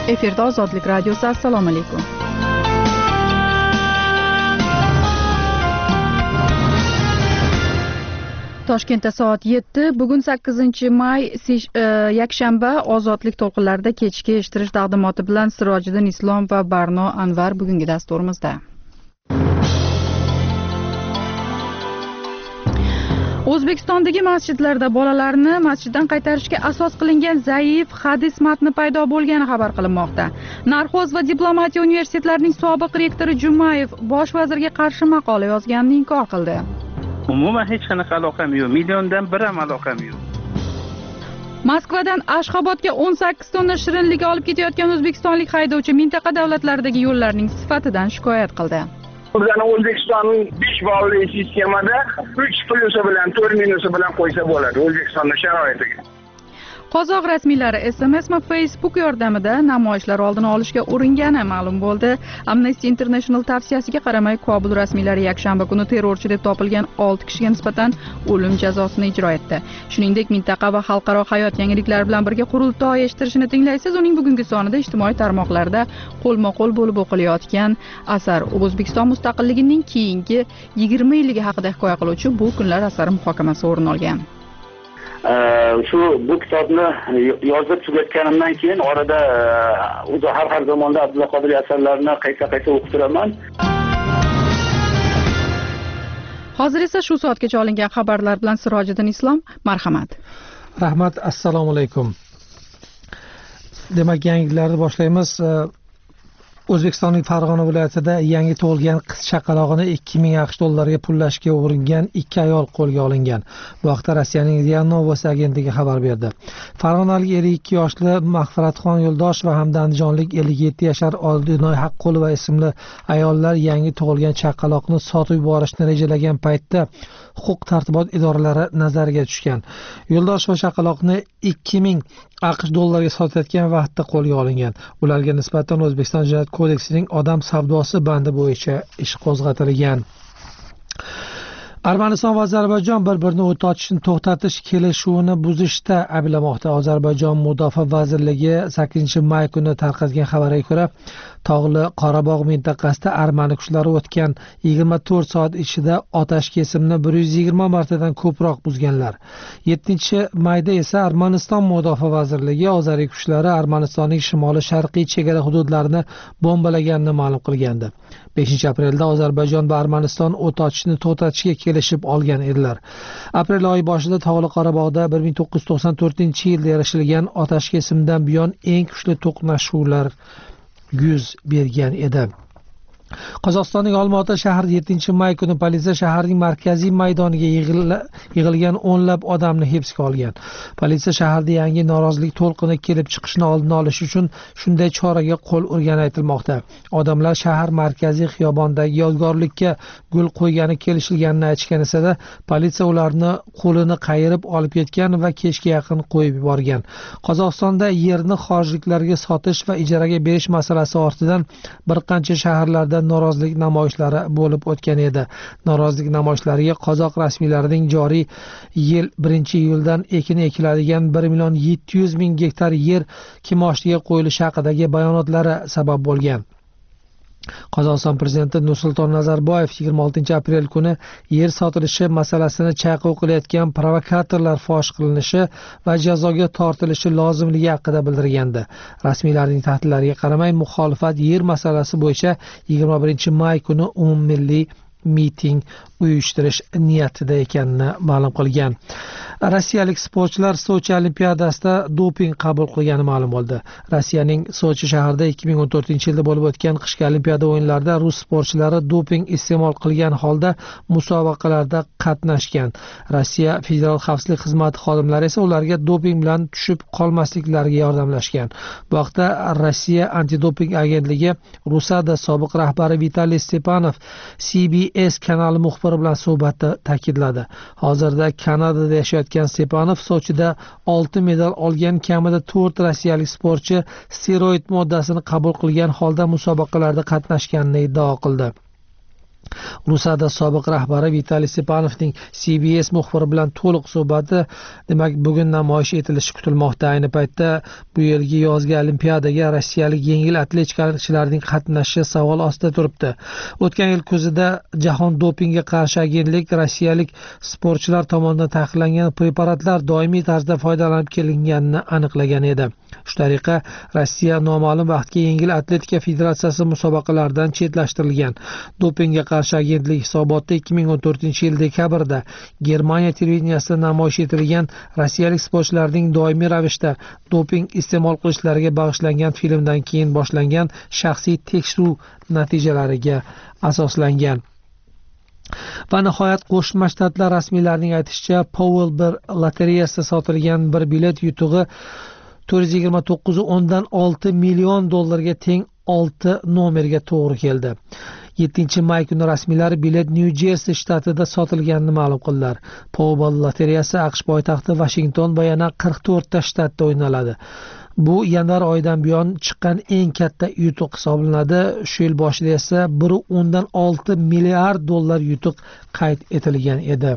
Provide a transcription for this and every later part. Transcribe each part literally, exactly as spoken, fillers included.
Efirda Ozodlik radiosi. Assalomu alaykum. Toshkentda soat yetti, bugun sakkizinchi may, yakshanba. Ozodlik to'lqinlarida kechki eshittirish taqdimoti bilan Sirojiddin Islom va Barno Anvar bugungi dasturimizda. O'zbekistondagi masjidlarda bolalarni masjiddan qaytarishga asos qilingan zaif hadis matni paydo bo'lgani xabar qilinmoqda. Narxoz va diplomatiya universitetlarining sobiq rektori Jumayev bosh vazirga qarshi maqola yozganini inkor qildi. Umuman hech qanaqa aloqam yo'q. Milliondan bir ham aloqam yo'q. Moskvadan Ashxobodga o'n sakkiz tonna shirinlik olib ketayotgan o'zbekistonlik haydovchi mintaqa davlatlaridagi yo'llarning sifatidan shikoyat qildi. Bizning O'zbekistonning besh balli sistemada uch plyusi bilan to'rt minusi bilan qo'ysa bo'ladi O'zbekistonning sharoitiga. Qozoq rasmiylari S M S va Facebook yordamida namoyishlar oldini olishga uringani ma'lum bo'ldi. Amnesty International tavsiyasiga qaramay Kobul rasmiylari yakshanba kuni terrorchi deb topilgan olti kishiga nisbatan o'lim jazosini ijro etdi. Shuningdek, mintaqa va xalqaro hayot yangiliklari bilan birga qurultoy eshittirishini tinglaysiz. Uning bugungi sonida ijtimoiy tarmoqlarda qo'lma-qo'l bo'lib o'qilayotgan asar O'zbekiston mustaqilligining keyingi yigirma yilligi haqida hikoya qiluvchi bu kunlar asari muhokamasi o'rin olgan. Shu bu kitobni yozib tugatganimdan keyin orada o'zi har har zamonda Abdulla Qodiriy asarlarini qayta-qayta o'qib turaman. Hozir esa shu soatgacha olingan xabarlar bilan Sirojiddin Islom, marhamat. Rahmat, assalomu alaykum. Demak, yangiliklarni boshlaymiz. O'zbekistonning Farg'ona viloyatida yangi tug'ilgan qiz chaqalog'ini ikki ming aqsh dollariga pullashga uringan ikki ayol qo'lga olingan. Bu haqda Rossiyaning RIA Novosti agentligi xabar berdi. Farg'onalik ellik ikki yoshli Mag'firatxon Yo'ldosh va hamda andijonlik ellik yetti yashar Oldinoy Haqqulova ismli ayollar yangi tug'ilgan chaqaloqni sotib yuborishni rejalagan paytda huquq tartibot idoralari nazariga tushgan. Yo'ldosh va chaqaloqni ikki ming aqsh dollariga sotayotgan vaqtda qo'lga olingan. Ularga nisbatan O'zbekiston Jinoyat kodeksining odam savdosi bandi bo'yicha ish qo'zg'atilgan. Armaniston va Ozarbayjon bir-birini o't ochishni to'xtatish kelishuvini buzishda ayblamoqda. Ozarbayjon Mudofaa vazirligi sakkizinchi may kuni tarqatgan xabarga ko'ra, Tog'li Qorabog' mintaqasida Armani kuchlari o'tgan yigirma to'rt soat ichida otash kesimni bir yuz yigirma martadan ko'proq buzganlar. yettinchi mayda esa Armaniston Mudofaa vazirligi ozarlik kuchlari Armanistonning shimoli sharqiy chegara hududlarini bombalaganini ma'lum qilgandi. beshinchi aprelda Ozarbayjon va Armaniston o't ochishni to'xtatishga kelishib olgan edilar. Aprel oyi boshida Tog'li Qorabog'da bir ming to'qqiz yuz to'qson to'rtinchi yilda erishilgan otash kesimdan buyon eng kuchli to'qnashuvlar yuz bergan edi. Qozog'istonning Olmaota shahrida yettinchi may kuni politsiya shaharning markaziy maydoniga yig'ilgan o'nlab odamni hibsga olgan. Politsiya shaharda yangi norozilik to'lqini kelib chiqishini oldini olish uchun shunday choraga qo'l urgani aytilmoqda. Odamlar shahar markaziy xiyobondagi yodgorlikka gul qo'ygani kelishilganini aytishgan esa, politsiya ularni qo'lini qayirib olib ketgan va kechga yaqin qo'yib yuborgan. Qozog'istonda yerni xorijliklarga sotish va ijaraga berish masalasi ortidan bir qancha shaharlarda norozilik namoyishlari bo'lib o'tgan edi. Norozilik namoyishlariga qozoq rasmiylarining joriy yil birinchi iyuldan ekin ekiladigan bir million yetti yuz ming gektar yer kimoshdiga qo'yilishi haqidagi bayonotlari sabab bo'lgan. Qozog'iston prezidenti Nursulton Nazarboyev yigirma oltinchi aprel kuni yer sotilishi masalasini chayqov qilayotgan provokatorlar fosh qilinishi va jazoga tortilishi lozimligi haqida bildirgandi. Rasmiylarning tahdidlariga qaramay, muxolifat yer masalasi bo'yicha yigirma birinchi may kuni umummilliy miting uyushtirish niyatida ekanini ma'lum qilgan. Rossiyalik sportchilar Sochi olimpiadasida doping qabul qilgani ma'lum bo'ldi. Rossiyaning Sochi shahrida ikki ming o'n to'rtinchi yilda bo'lib o'tgan qishki olimpiada o'yinlarida rus sportchilari doping iste'mol qilgan holda musobaqalarda qatnashgan. Rossiya Federal xavfsizlik xizmati xodimlari esa ularga doping bilan tushib qolmasliklariga yordamlashgan. Bu haqda Rossiya antidoping agentligi Rusada sobiq rahbari Vitaliy Stepanov C B S kanali muxbiri bilan suhbatda ta'kidladi. Hozirda Kanadada yashayotgan Stepanov Sochida olti medal olgan kamida to'rt rossiyalik sportchi steroid moddasini qabul qilgan holda musobaqalarda qatnashganini iddao qildi. Rusada sobiq rahbari Vitaliy Stepanovning C B S muxbiri bilan to'liq suhbati demak bugun namoyish etilishi kutilmoqda. Ayni paytda bu yilgi yozgi olimpiadaga rossiyalik yengil atletikachilarning qatnashishi savol ostida turibdi. O'tgan yil kuzida Jahon dopingga qarshi agentlik rossiyalik sportchilar tomonidan taqiqlangan preparatlar doimiy tarzda foydalanib kelinganini aniqlagan edi. Shu tariqa Rossiya noma'lum vaqtga yengil atletika federatsiyasi musobaqalaridan chetlashtirilgan. Dopingga qarshi agentlik hisobotida ikki ming o'n to'rtinchi yil dekabrda Germaniya televideniyasida namoyish etilgan rossiyalik sportchilarning doimiy ravishda doping iste'mol qilishlariga bag'ishlangan filmdan keyin boshlangan shaxsiy tekshiruv natijalariga asoslangan. Va nihoyat Qo'shma Shtatlar rasmiylarining aytishicha, Powerball lotereyasida sotilgan bir bilet yutug'i to'rt yuz yigirma to'qqiz o'ndan olti million dollarga teng olti nomerga to'g'ri keldi. yettinchi may kuni rasmiylar bilet New Jersey shtatida sotilganini ma'lum qildilar. Powerball lotereyasi AQSh poytaxti Washington va yana qirq to'rtta shtatda o'ynaladi. Bu yanvar oyidan buyon chiqqan eng katta yutuq hisoblanadi. Shu yil boshida esa bir o'ndan olti milliard dollar yutuq qayd etilgan edi.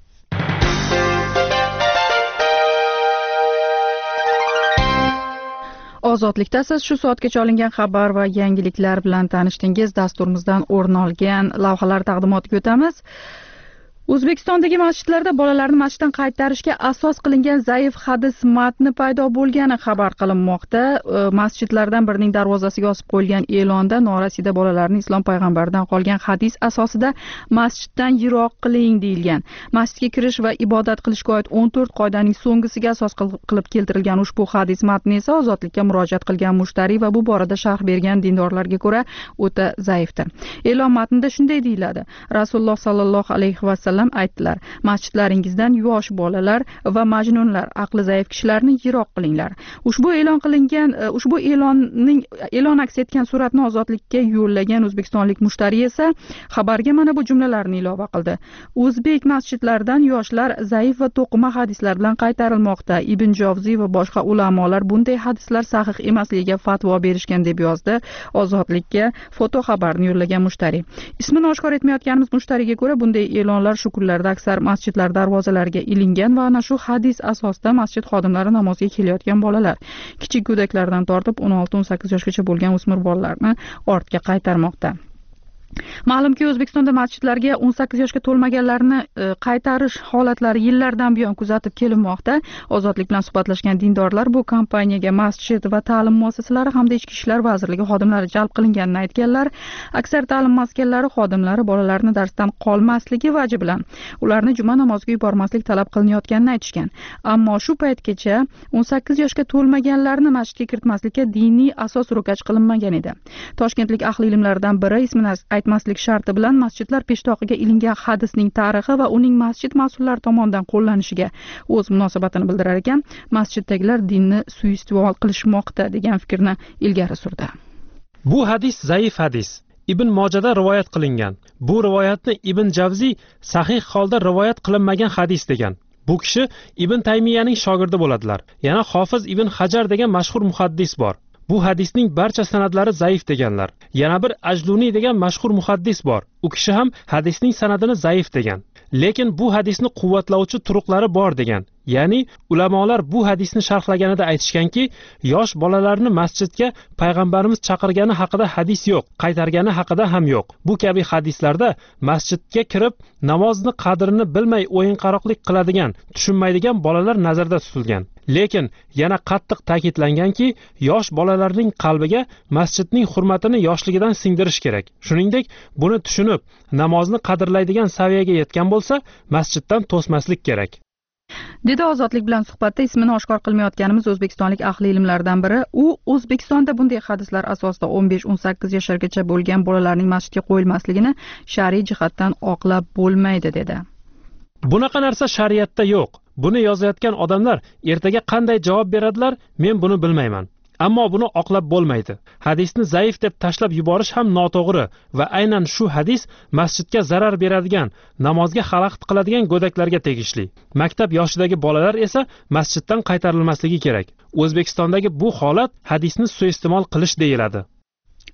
Ozodlikda siz shu soatgacha olingan xabar va yangiliklar bilan tanishdingiz. Dasturimizdan o'rin olgan lavhalar taqdimotiga o'tamiz. O'zbekistondagi masjidlarda bolalarni masjiddan qaytarishga asos qilingan zaif hadis matni paydo bo'lgani xabar qilinmoqda. Masjidlardan birining darvozasiga osib qo'yilgan e'londa norasida bolalarni islom payg'ambaridan qolgan hadis asosida masjiddan yiroq qiling deyilgan. Masjidga kirish va ibodat qilishga oid o'n to'rt qoidaning so'nggisiga asos qilib keltirilgan ushbu hadis matni esa ozodlikka murojaat qilgan mushtariy va bu borada sharh bergan dindorlarga ko'ra o'ta zaifdir. E'lon matnida shunday deyiladi: Rasululloh sallallohu alayhi va sallam aytdilar: masjidlaringizdan yosh bolalar va majnunlar, aqli zaif kishilarni yiroq qilinglar. Ushbu e'lon qilingan ushbu e'lonning e'lon aks etgan suratni ozodlikka yo'llagan o'zbekistonlik mushtariy esa xabarga mana bu jumlalarni ilova qildi. O'zbek masjidlaridan yoshlar zaif va to'qima hadislar bilan qaytarilmoqda. Ibn Jovziy va boshqa ulamolar bunday hadislar sahih emasligiga fatvo berishgan deb yozdi ozodlikka foto xabarni yo'llagan mushtariy. Ismini oshkor etmayotganimiz mushtariyga ko'ra bunday e'lonlar shu kunlarda aksar masjidlar darvozalariga ilingan va ana shu hadis asosida masjid xodimlari namozga kelayotgan bolalar, kichik go'daklardan tortib o'n olti o'n sakkiz yoshgacha bo'lgan o'smir bolalarni ortga qaytarmoqda. Ma'lumki, O'zbekistonda masjidlarga o'n sakkiz yoshga to'lmaganlarni qaytarish holatlari yillardan buyon kuzatib kelinmoqda. Ozodlik bilan suhbatlashgan dindorlar bu kampaniyaga masjid va ta'lim muassasalari hamda Ichki ishlar vazirligi xodimlari jalb qilinganini aytganlar. Aksar ta'lim maskanlari xodimlari bolalarni darsdan qolmasligi vaji bilan ularni juma namoziga yubormaslik talab qilinayotganini aytishgan. Ammo shu paytgacha o'n sakkiz yoshga to'lmaganlarni masjidga kiritmaslikka diniy asos ro'kach qilinmagan edi. Toshkentlik ahli ilmlardan biri ismini aytmaslik sharti bilan masjidlar peshtoqiga ilingan hadisning tarixi va uning masjid mas'ullari tomonidan qo'llanishiga o'z munosabatini bildirar ekan, masjiddagilar dinni suiiste'mol qilishmoqda degan fikrni ilgari surdi. Bu hadis zaif hadis. Ibn Mojada rivoyat qilingan. Bu rivoyatni Ibn Javziy sahih holda rivoyat qilinmagan hadis degan. Bu kishi Ibn Taymiyaning shogirdi bo'ladilar. Yana Hofiz Ibn Hajar degan mashhur muhaddis bor. Bu hadisning barcha sanadlari zaif deganlar. Yana bir Ajluniy degan mashhur muhaddis bor. U kishi ham hadisning sanadini zaif degan. Lekin bu hadisni quvvatlovchi turuqlari bor degan. Ya'ni ulamolar bu hadisni sharhlaganida aytishganki, yosh bolalarni masjidga payg'ambarimiz chaqirgani haqida hadis yo'q, qaytargani haqida ham yo'q. Bu kabi hadislarda masjidga kirib namozni qadrini bilmay o'yin-qaroqlik qiladigan, tushunmaydigan bolalar nazarda tutilgan. Lekin yana qattiq ta'kidlanganki, yosh bolalarning qalbiga masjidning hurmatini yoshligidan singdirish kerak. Shuningdek, buni tushunib, namozni qadrlaydigan saviyaga yetgan bo'lsa, masjiddan to'smaslik kerak. Dedi ozodlik bilan suhbatda ismini oshkor qilmayotganimiz o'zbekistonlik ahli ilmlardan biri. U O'zbekistonda bunday hadislar asosida o'n besh o'n sakkiz yoshlargacha bo'lgan bolalarning masjidga qo'yilmasligini shar'iy jihatdan oqlab bo'lmaydi dedi. Bunaqa narsa shariatda yo'q. Buni yozayotgan odamlar ertaga qanday javob beradilar, men buni bilmayman. Ammo buni oqlab bo'lmaydi. Hadisni zaif deb tashlab yuborish ham noto'g'ri va aynan shu hadis masjidga zarar beradigan, namozga xalaqit qiladigan go'daklarga tegishli. Maktab yoshidagi bolalar esa masjiddan qaytarilmasligi kerak. O'zbekistondagi bu holat hadisni suiiste'mol qilish deyiladi.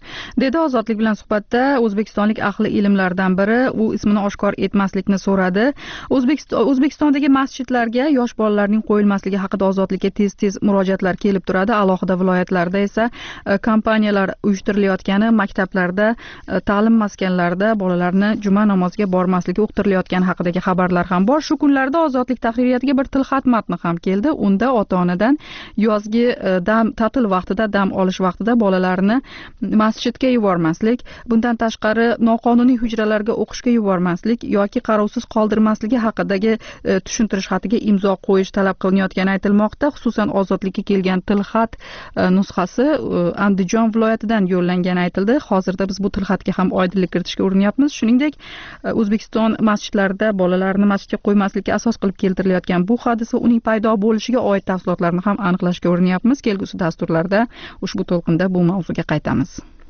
dedi ozodlik bilan suhbatda o'zbekistonlik ahli ilmlardan biri. U ismini oshkor etmaslikni so'radi. O'zbekistondagi masjidlarga yosh bolalarning qo'yilmasligi haqida ozodlikka tez tez murojaatlar kelib turadi. Alohida viloyatlarda esa kampaniyalar uyushtirilayotgani, maktablarda, ta'lim maskanlarida bolalarni juma namoziga bormasligi uqtirilayotgani haqidagi xabarlar ham bor. Shu kunlarda ozodlik tahririyatiga bir tilxat matni ham keldi. Unda ota-onadan yozgi dam ta'til vaqtida, dam olish vaqtida bolalarni masjidga yubormaslik, bundan tashqari noqonuniy hujralarga o'qishga yubormaslik yoki qarovsiz qoldirmasligi haqidagi tushuntirish xatiga imzo qo'yish talab qilinayotgani aytilmoqda. Xususan ozodlikka kelgan tilxat nusxasi Andijon viloyatidan yo'llangani aytildi. Hozirda biz bu tilxatga ham oydinlik kiritishga urinyapmiz. Shuningdek, O'zbekiston masjidlarida bolalarni masjidga qo'ymaslikka asos qilib keltirilayotgan bu hodisa uning paydo bo'lishiga oid tafsilotlarni ham aniqlashga urinyapmiz. Kelgusi dasturlarda ushbu to'lqinda bu mavzuga qaytamiz.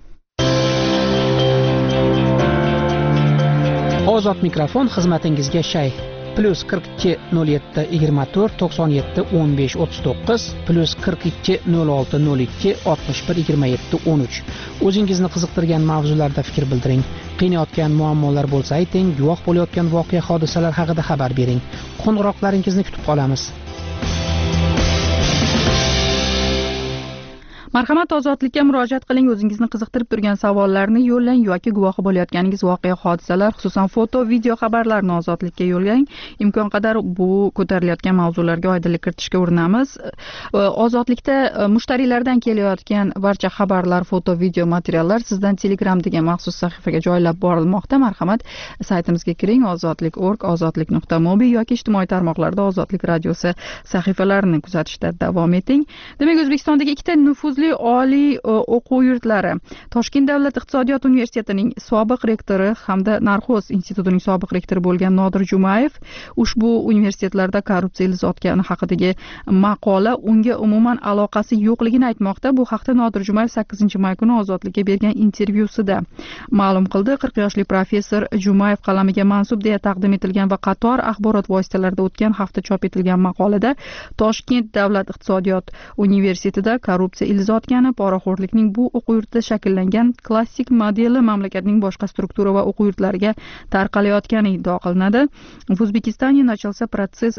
Ozod mikrofon xizmatingizga shay. Plus qirq ikki nol yetti yigirma to'rt to'qson yetti o'n besh o'ttiz to'qqiz, plus qirq ikki nol olti nol ikki oltmish bir yigirma yetti o'n uch. O'zingizni qiziqtirgan mavzularda fikr bildiring. Qiynayotgan muammolar bo'lsa ayting, guvoh bo'layotgan voqea hodisalar haqida xabar bering. Qo'ng'iroqlaringizni kutib qolamiz. Marhamat, ozodlikka murojaat qiling. O'zingizni qiziqtirib turgan savollarni yo'llang yoki guvohi bo'layotganingiz voqea hodisalar, xususan foto, video xabarlarni ozodlikka yo'llang. Imkon qadar bu ko'tarilayotgan mavzularga oydinlik kiritishga urinamiz. Ozodlikda mushtariylardan kelayotgan barcha xabarlar, foto, video materiallar sizdan Telegram degan maxsus sahifaga joylab borilmoqda. Marhamat, saytimizga kiring, ozodlik nokta org, ozodlik nuqta mobi yoki ijtimoiy tarmoqlarda Ozodlik radiosi sahifalarini kuzatishda davom eting. Demak, O'zbekistondagi ikkita nufuzli oliy o'quv yurtlari, Toshkent davlat iqtisodiyot universitetining sobiq rektori hamda Narxoz institutining sobiq rektori bo'lgan Nodir Jumayev ushbu universitetlarda korrupsiya ilizotgani haqidagi maqola unga umuman aloqasi yo'qligini aytmoqda. Bu haqda Nodir Jumayev sakkizinchi may kuni Ozodlikka bergan intervyusida ma'lum qildi. qirq yoshli professor Jumayev qalamiga mansub deya taqdim etilgan va qator axborot vositalarida o'tgan hafta chop etilgan maqolada Toshkent davlat iqtisodiyot universitetida korrupsiya ilizotgani, poraxo'rlikning bu o'quv yurtida shakllangan klassik modeli mamlakatning boshqa struktura va o'quv yurtlariga tarqalayotgani iddao qilinadi. В O'zbekistonda начался процесс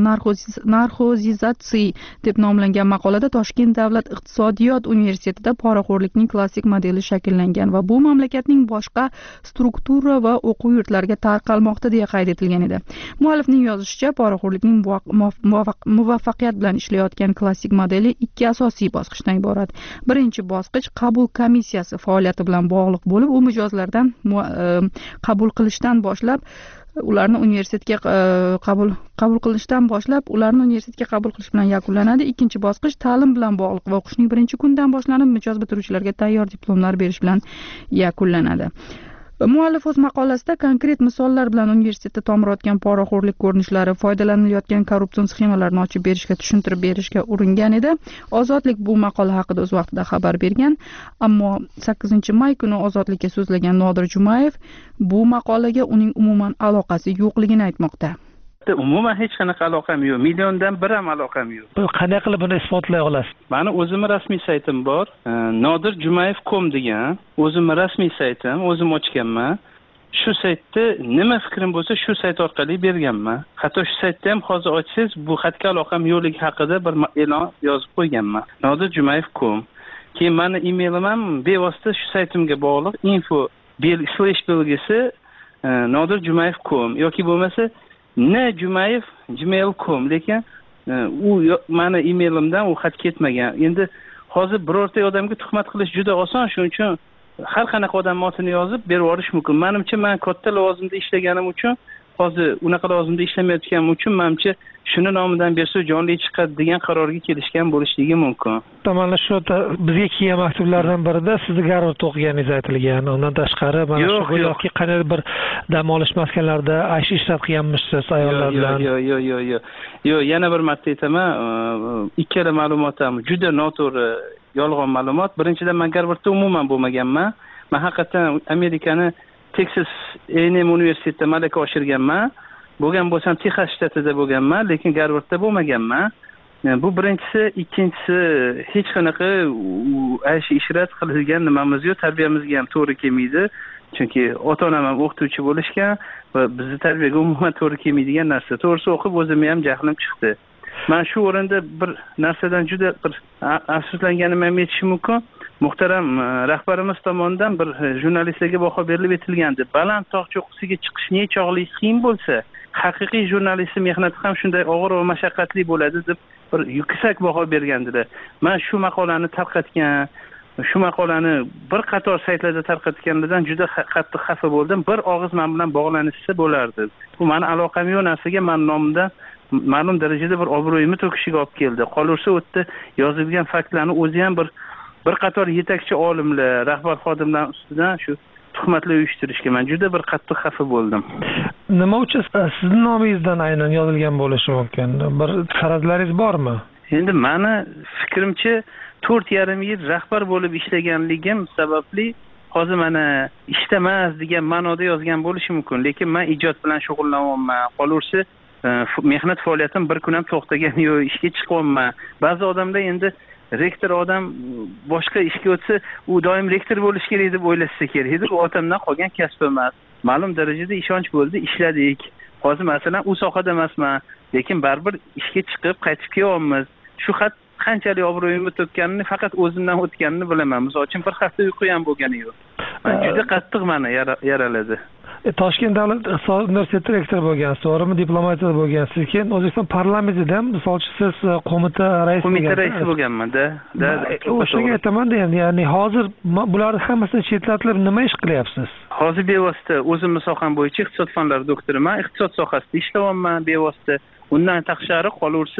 narxozizatsiya deb nomlangan maqolada Toshkent davlat iqtisodiyot universitetida poraxo'rlikning klassik modeli shakllangan va bu mamlakatning boshqa struktura va o'quv yurtlariga tarqalmoqda deya qayd etilgan edi. Muallifning yozishicha, poraxo'rlikning muvaffaqiyat bilan ishlayotgan klassik modeli ikki asosiy bosqichdan iborat. Birinchi bosqich qabul komissiyasi faoliyati bilan bog'liq bo'lib, u mijozlardan qabul qilishdan boshlab ularni universitetga qabul qabul qilishdan boshlab ularni universitetga qabul qilish bilan yakunlanadi. Ikkinchi bosqich ta'lim bilan bog'liq va o'qishning birinchi kunidan boshlanib mijoz bitiruvchilarga tayyor diplomlar berish bilan yakunlanadi. Muallif o'z maqolasida konkret misollar bilan universitetda tomir poraxo'rlik ko'rinishlari, foydalanilayotgan korrupsion sxemalarni ochib berishga, tushuntirib berishga uringan edi. Ozodlik bu maqola haqida o'z vaqtida xabar bergan, ammo sakkizinchi may kuni Ozodlikka so'zlagan Nodir Jumayev bu maqolaga uning umuman aloqasi yo'qligini aytmoqda. Umuman hech qanaqa aloqam yo'q. Milliondan bir ham aloqam yo'q. Qanday qilib buni isbotlay olasiz? Mani o'zimning rasmiy saytim bor. nodir jumayev dot com degan o'zimning rasmiy saytim, o'zim ochganman. Shu saytda nima fikrim bo'lsa shu sayt orqali berganman. Hatto shu saytda ham hozir ochsangiz bu xatga aloqam yo'qligi haqida bir e'lon yozib qo'yganman. nodir jumayev dot com. Keyin meni e-mailim ham bevosita shu saytimga bog'liq. info slash belgisi nodir jumayev dot com yoki bo'lmasa ne Jumayev gmail dot com, lekin u meni e-mailimdan u xat ketmagan. Endi hozir birorta odamga tuhmat qilish juda oson, shuning uchun har qanaqa odam otini yozib berib yuborish mumkin. Menimcha men katta lavozimda ishlaganim uchun, hozir unaqa lavozimda ishlamayotganim uchun menimcha shuni nomidan bersa jonli chiqadi degan qarorga kelishgan bo'lishligi mumkin. Mana shu bizga kelgan maktublardan birida sizni Garvard o'qiganingiz aytilgan. Undan tashqari mana shu go'yoki qanday bir dam olish maskanlarida aysh ishlab qilganmisiz ayollar bilan. Yo'q, yo'q, yo'q, yo'q. Yo'q, yana bir marta aytaman, ikkala ma'lumot ham juda noto'g'ri, yolg'on ma'lumot. Birinchidan men Garvardda umuman bo'lmaganman. Men haqiqatan Amerikani Texas A and M universitetida malaka oshirganman. Bo'lgan bo'lsam Texas shtatida bo'lganman, lekin Garvardda bo'lmaganman. bu birinchisi. Ikkinchisi, hech qanaqa aysh ishrat qiladigan nimamiz yo'q, tarbiyamizga ham to'g'ri kelmaydi. Chunki ota-onam ham o'qituvchi bo'lishgan va bizni tarbiyaga umuman to'g'ri kelmaydigan narsa. To'g'risi o'qib o'zimga ham jahlim chiqdi. Men shu o'rinda bir narsadan juda bir afsuslanganim ham aytishim mumkin. Muhtaram rahbarimiz tomonidan bir jurnalistlarga baho berilib aytilgandi. Baland tog' cho'qqisiga chiqish nechog'lik qiyin bo'lsa, haqiqiy jurnalistning mehnati ham shunday og'ir va mashaqqatli bo'ladi deb bir yuksak baho bergandilar. Men shu maqolani tarqatgan, shu maqolani bir qator saytlarda tarqatganlardan juda qattiq xafa bo'ldim. Bir og'iz men bilan bog'lanishsa bo'lardi. Bu meni aloqam yo'q narsaga men nomimdan ma'lum darajada bir obro'yimni to'kishiga olib keldi. Qolursa u yerda yozilgan faktlarni o'zi ham bir bir qator yetakchi olimlar, rahbar xodimlar ustidan shu tuhmatlar uyushtirishga men juda bir qattiq xafa bo'ldim. Nima uchun sizning nomingizdan aynan yozilgan bo'lishi mumkin? Bir farazlaringiz bormi? Endi meni fikrimcha to'rt yarim yil rahbar bo'lib ishlaganligim sababli hozir mana ishdamas degan ma'noda yozgan bo'lishi mumkin. Lekin men ijod bilan shug'ullanyapman. Qolursa mehnat faoliyatim bir kun ham to'xtagani yo'q, ishga chiqyapman. Ba'zi odamlar endi rektor odam boshqa ishga o'tsa, u doim rektor bo'lish kerak deb o'ylasa kerak. Bu otamdan qolgan kasb emas. Ma'lum darajada ishonch bo'ldi, ishladik. Hozir masalan u sohada emasman, lekin baribir ishga chiqib qaytib kelyapmiz. Shu xat qanchalik obro'yimni to'kkanini faqat o'zimdan o'tganini bilaman. Misol uchun bir hafta uyqu ham bo'lgani yo'q. Juda qattiq meni yaraladi. Toshkent davlat iqtisod universiteti rektori bo'lgansiz, to'g'rimi? Diplomatiyada bo'lgansiz. Keyin O'zbekiston parlamentida ham misol uchun siz qo'mita raisi qo'mita raisi bo'lganman-da. O'shaga aytaman-da, ya'ni hozir bularni hammasini chetlatib nima ish qilyapsiz? Hozir bevosita o'zimning soham bo'yicha iqtisod fanlari doktoriman, iqtisod sohasida ishlayapman bevosita. Undan tashqari qolaversa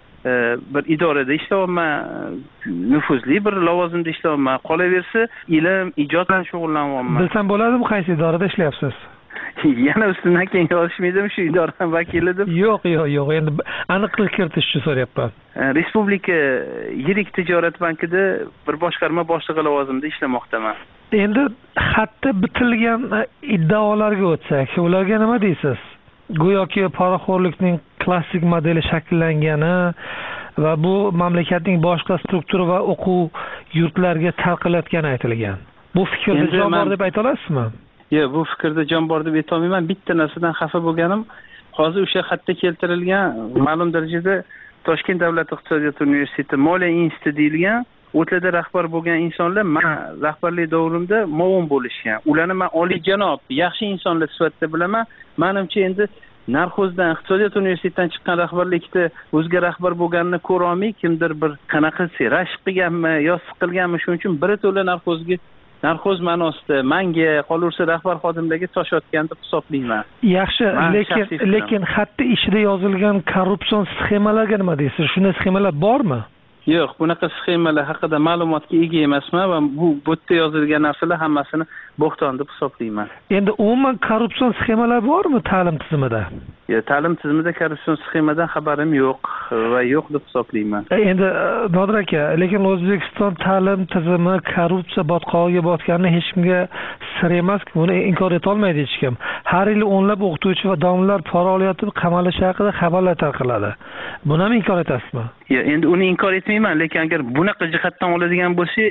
bir idorada ishlayapman, nufuzli bir lavozimda ishlayapman. Qolaversa, ilm, ijod bilan shug'ullanyapman. Bilsam bo'ladimi, qaysi idorada ishlayapsiz? Yana ustidan keyin yozishmaydimi shu idoraning vakili deb? Yo'q, yo'q, yo'q. Endi aniqlik kiritish uchun so'rayapman. Respublika yirik tijorat bankida bir boshqarma boshlig'i lavozimida ishlamoqdaman. Endi xatda bitilgan iddaolarga o'tsak, ularga nima deysiz? Go'yoki poraxo'rlikning klassik modeli shakllangani va bu mamlakatning boshqa struktura va o'quv yurtlariga tarqalayotgani aytilgan. Bu fikrda jon bor deb ayta olasizmi? Yo'q, bu fikrda jon bor deb ayta olmayman. Bitta narsadan xafa bo'lganim, hozir o'sha xatda keltirilgan ma'lum darajada Toshkent davlat iqtisodiyot universiteti moliya instituti deyilgan, o'tlarda rahbar bo'lgan insonlar men rahbarlik davrimda muavin bo'lishgan. Ularni men oliyjanob, yaxshi insonlar sifatida bilaman. Menimcha endi Narxozdan, iqtisodiyot universitetidan chiqqan rahbarlikda o'zga rahbar bo'lganini ko'ra olmay, kimdir bir qanaqa rashk qilganmi, yo siqilganmi, shuning uchun biri to'la narxozga narxoz ma'nosida menga qolursa rahbar xodimlarga tosh otgan deb hisoblayman. Yaxshi, lekin lekin xatda ichida yozilgan korrupsion sxemalarga nima deysiz? Shunday sxemalar bormi? Yo'q, bunaqa sxemalar haqida ma'lumotga ega emasman va bu bu yerda yozilgan narsalar hammasini bo'xton deb hisoblayman. Endi umuman korrupsion sxemalar bormi ta'lim tizimida? Yo'q, ta'lim tizimida korrupsion sxemadan xabarim yo'q va yo'q deb hisoblayman. Endi Nodir aka, lekin O'zbekiston ta'lim tizimi korrupsiya botqog'iga botganini hech kimga sir emas, buni inkor eta olmaydi hech kim. Har yili o'nlab o'qituvchi va domlalar pora olayotib qamalishi haqida xabarlar tarqaladi. Buni ham inkor etasizmi? Yo'q, endi uni inkor etmayman, lekin agar bunaqa jihatdan oladigan bo'lsa,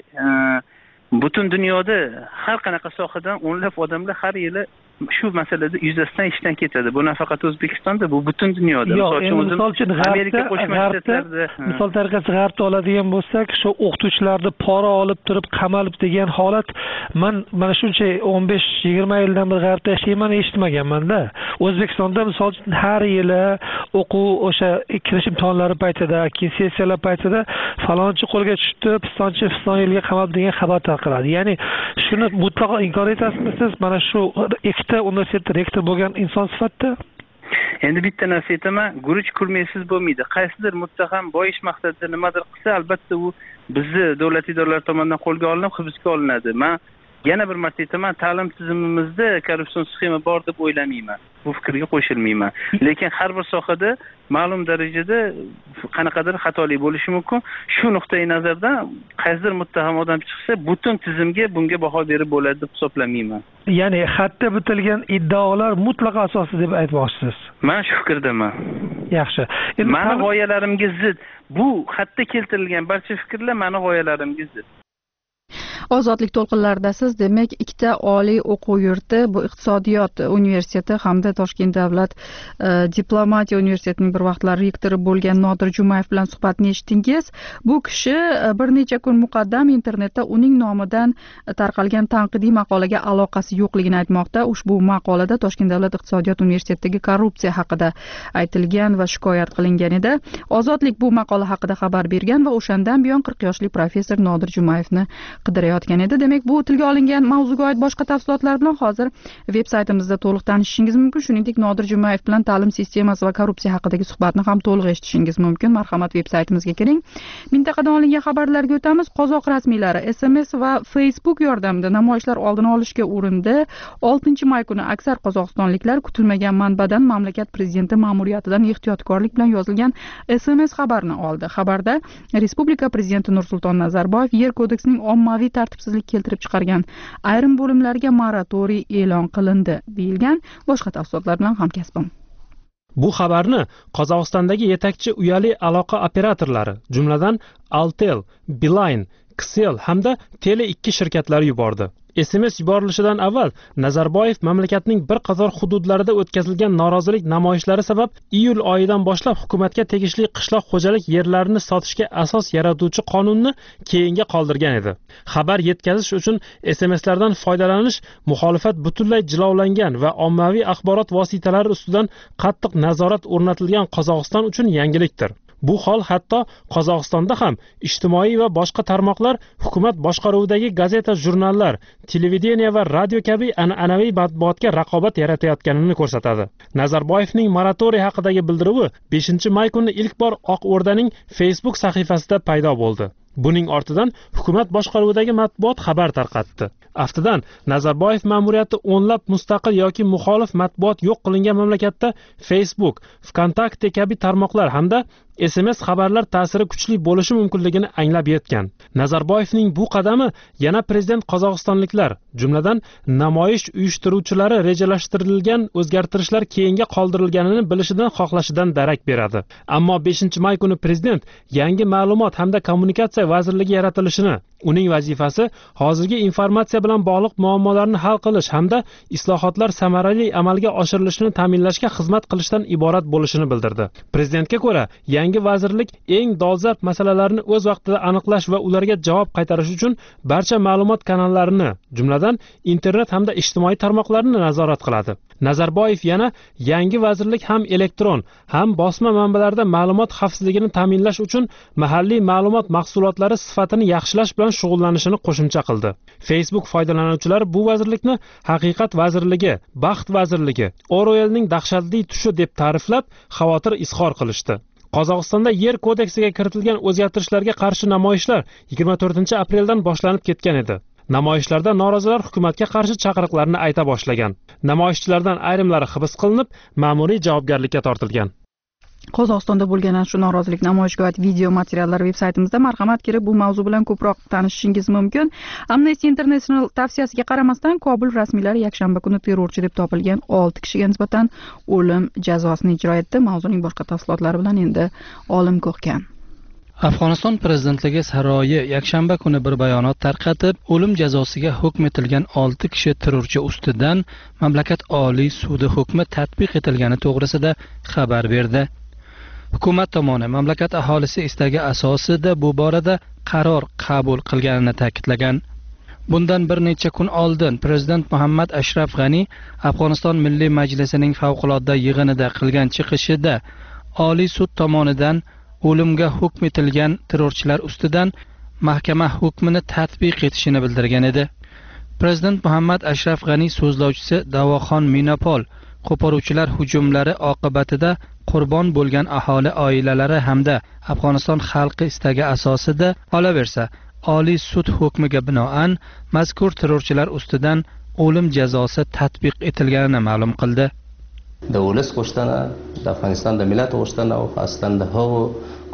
butun dunyoda har qanaqa sohadan o'nlab odamlar har yili shu masalada yuzasidan ishdan ketadi. Bu nafaqat O'zbekistonda, bu butun dunyoda. Misol uchun Amerika Qo'shma Shtatlarida, misol tariqasida g'arbda oladigan bo'lsak, shu o'qituvchilarni pora olib turib qamalib degan holat, men mana shuncha o'n besh yigirma yildan beri g'arbda yashayman, eshitmaganman-da. O'zbekistonda misol uchun har yili o'quv o'sha kirish imtihonlari paytida, keyin sessiyalar paytida falonchi qo'lga tushdi, pistonchi piston yilga qamalib degan xabar tarqaladi. Ya'ni shuni mutlaqo inkor etasizmi siz? Mana shu ikkita universitet rektor bo'lgan inson sifatida? Endi bitta narsa aytaman, guruch kurmaysiz bo'lmaydi. Qaysidir muttaham boyish maqsadida nimadir qilsa, albatta u bizni davlat idoralari tomonidan qo'lga olinib, hibsga olinadi. Men yana bir marta aytaman, ta'lim tizimimizda korrupsion sxema bor deb o'ylamayman. Bu fikrga qo'shilmayman. Lekin har bir sohada ma'lum darajada qanaqadir xatolik bo'lishi mumkin. Shu nuqtai nazardan qaysidir muttaham odam chiqsa, butun tizimga bunga baho berib bo'ladi deb hisoblamayman. Ya'ni xatda bitilgan iddaolar mutlaqo asosli deb aytmoqchisiz. Men shu fikrdaman. Yaxshi. Meni g'oyalarimga zid. Bu xatda keltirilgan barcha fikrlar meni g'oyalarimga zid. Ozodlik to'lqinlaridasiz. Demak, ikkita oliy o'quv yurti, bu Iqtisodiyot universiteti hamda Toshkent davlat diplomatiya universitetining bir vaqtlar rektori bo'lgan Nodir Jumayev bilan suhbatni eshitdingiz. Bu kishi bir necha kun muqaddam internetda uning nomidan tarqalgan tanqidiy maqolaga aloqasi yo'qligini aytmoqda. Ushbu maqolada Toshkent davlat iqtisodiyot universitetidagi korrupsiya haqida aytilgan va shikoyat qilingan edi. Ozodlik bu maqola haqida xabar bergan va o'shandan buyon qirq yoshli professor Nodir Jumayevni qidirayotgan edi. Demak, bu tilga olingan mavzuga oid boshqa tafsilotlar bilan hozir veb-saytimizda to'liq tanishishingiz mumkin. Shuningdek, Nodir Jumayev bilan ta'lim sistemasi va korrupsiya haqidagi suhbatni ham to'liq eshitishingiz mumkin. Marhamat, veb-saytimizga kiring. Mintaqadan olingan xabarlarga o'tamiz. Qozoq rasmiylari S M S va Facebook yordamida namoyishlar oldini olishga urindi. oltinchi may kuni aksar qozog'istonliklar kutilmagan manbadan mamlakat prezidenti ma'muriyatidan ehtiyotkorlik bilan yozilgan S M S xabarni oldi. Xabarda Respublika prezidenti Nursulton Nazarboyev Yer kodeksining ommaviy tartibsizlik keltirib chiqargan ayrim bo'limlarga moratoriy e'lon qilindi deyilgan. Boshqa tafsilotlar bilan hamkasbim. Bu xabarni Qozog'istondagi yetakchi uyali aloqa operatorlari, jumladan Altel, Beeline, Kcell hamda Tele ikki shirkatlari yubordi. S M S yuborilishidan avval Nazarboyev mamlakatning bir qator hududlarida o'tkazilgan norozilik namoyishlari sabab iyul oyidan boshlab hukumatga tegishli qishloq xo'jalik yerlarini sotishga asos yaratuvchi qonunni keyinga qoldirgan edi. Xabar yetkazish uchun S M S'lardan foydalanish muxolifat butunlay jilovlangan va ommaviy axborot vositalari ustidan qattiq nazorat o'rnatilgan Qozog'iston uchun yangilikdir. Bu hol hatto Qozog'istonda ham ijtimoiy va boshqa tarmoqlar hukumat boshqaruvidagi gazeta, jurnallar, televideniya va radio kabi an'anaviy matbuotga raqobat yaratayotganini ko'rsatadi. Nazarboyevning moratoriy haqidagi bildiruvi beshinchi may kuni ilk bor Oq O'rdaning Facebook sahifasida paydo bo'ldi. Buning ortidan hukumat boshqaruvidagi matbuot xabar tarqatdi. Aftidan Nazarboyev ma'muriyati o'nlab mustaqil yoki muxolif matbuot yo'q qilingan mamlakatda Facebook, VKontakte kabi tarmoqlar hamda S M S xabarlar ta'siri kuchli bo'lishi mumkinligini anglab yetgan. Nazarboyevning bu qadami yana prezident qozog'istonliklar, jumladan namoyish uyushtiruvchilari rejalashtirilgan o'zgartirishlar keyinga qoldirilganini bilishidan xohlashidan darak beradi. Ammo beshinchi may kuni prezident yangi ma'lumot hamda kommunikatsiya vazirligi yaratilishini, uning vazifasi hozirgi informatsiya bilan bog'liq muammolarni hal qilish hamda islohotlar samarali amalga oshirilishini ta'minlashga xizmat qilishdan iborat bo'lishini bildirdi. Prezidentga ko'ra, yangi vazirlik eng dolzarb masalalarni o'z vaqtida aniqlash va ularga javob qaytarish uchun barcha ma'lumot kanallarini, jumladan internet hamda ijtimoiy tarmoqlarni nazorat qiladi. Nazarboyev yana yangi vazirlik ham elektron, ham bosma manbalarda ma'lumot xavfsizligini ta'minlash uchun mahalliy ma'lumot mahsulotlari sifatini yaxshilash bilan shug'ullanishini qo'shimcha qildi. Facebook foydalanuvchilari bu vazirlikni haqiqat vazirligi, baxt vazirligi, Orwellning dahshatli tushi deb ta'riflab, xavotir izhor qilishdi. Qozog'istonda yer kodeksiga kiritilgan o'zgartirishlarga qarshi namoyishlar yigirma to'rtinchi apreldan boshlanib ketgan edi. Namoyishlarda norozilar hukumatga qarshi chaqiriqlarni ayta boshlagan. Namoyishchilardan ayrimlari hibs qilinib, ma'muriy javobgarlikka tortilgan. Qozog'istonda bo'lgan shu norozilik namoyishiga oid video materiallar veb-saytimizda, marhamat, kirib bu mavzu bilan ko'proq tanishishingiz mumkin. Amnesty International tavsiyasiga qaramasdan Kobul rasmiylari yakshanba kuni terrorchi deb topilgan olti kishiga nisbatan o'lim jazosini ijro etdi. Mavzuning boshqa tafsilotlari bilan endi Olim Ko'hkan. Afg'oniston prezidentligi saroyi yakshanba kuni bir bayonot tarqatib, o'lim jazosiga hukm etilgan olti kishi terrorchi ustidan mamlakat oliy sudi hukmi tatbiq etilgani to'g'risida xabar berdi. Hukumat tomoni mamlakat aholisi istagi asosida bu borada qaror qabul qilganini ta'kidlagan. Bundan bir necha kun oldin prezident Muhammad Ashraf G'ani Afg'oniston Milliy Majlisining favqulodda yig'inida qilgan chiqishida oliy sud tomonidan o'limga hukm etilgan terrorchilar ustidan mahkama hukmini tatbiq etishini bildirgan edi. Prezident Muhammad Ashraf G'ani so'zlovchisi Davoxon Minopol qo'poruvchilar hujumlari oqibatida qurbon bo'lgan aholi oilalari hamda Afg'oniston xalqi istagi asosida qolaversa, oliy sud hukmiga binoan mazkur terrorchilar ustidan o'lim jazosi tatbiq etilganini ma'lum qildi. د ولس غوښتنه د افغانستان د ملت غوښتنه او خاصتاً د هغو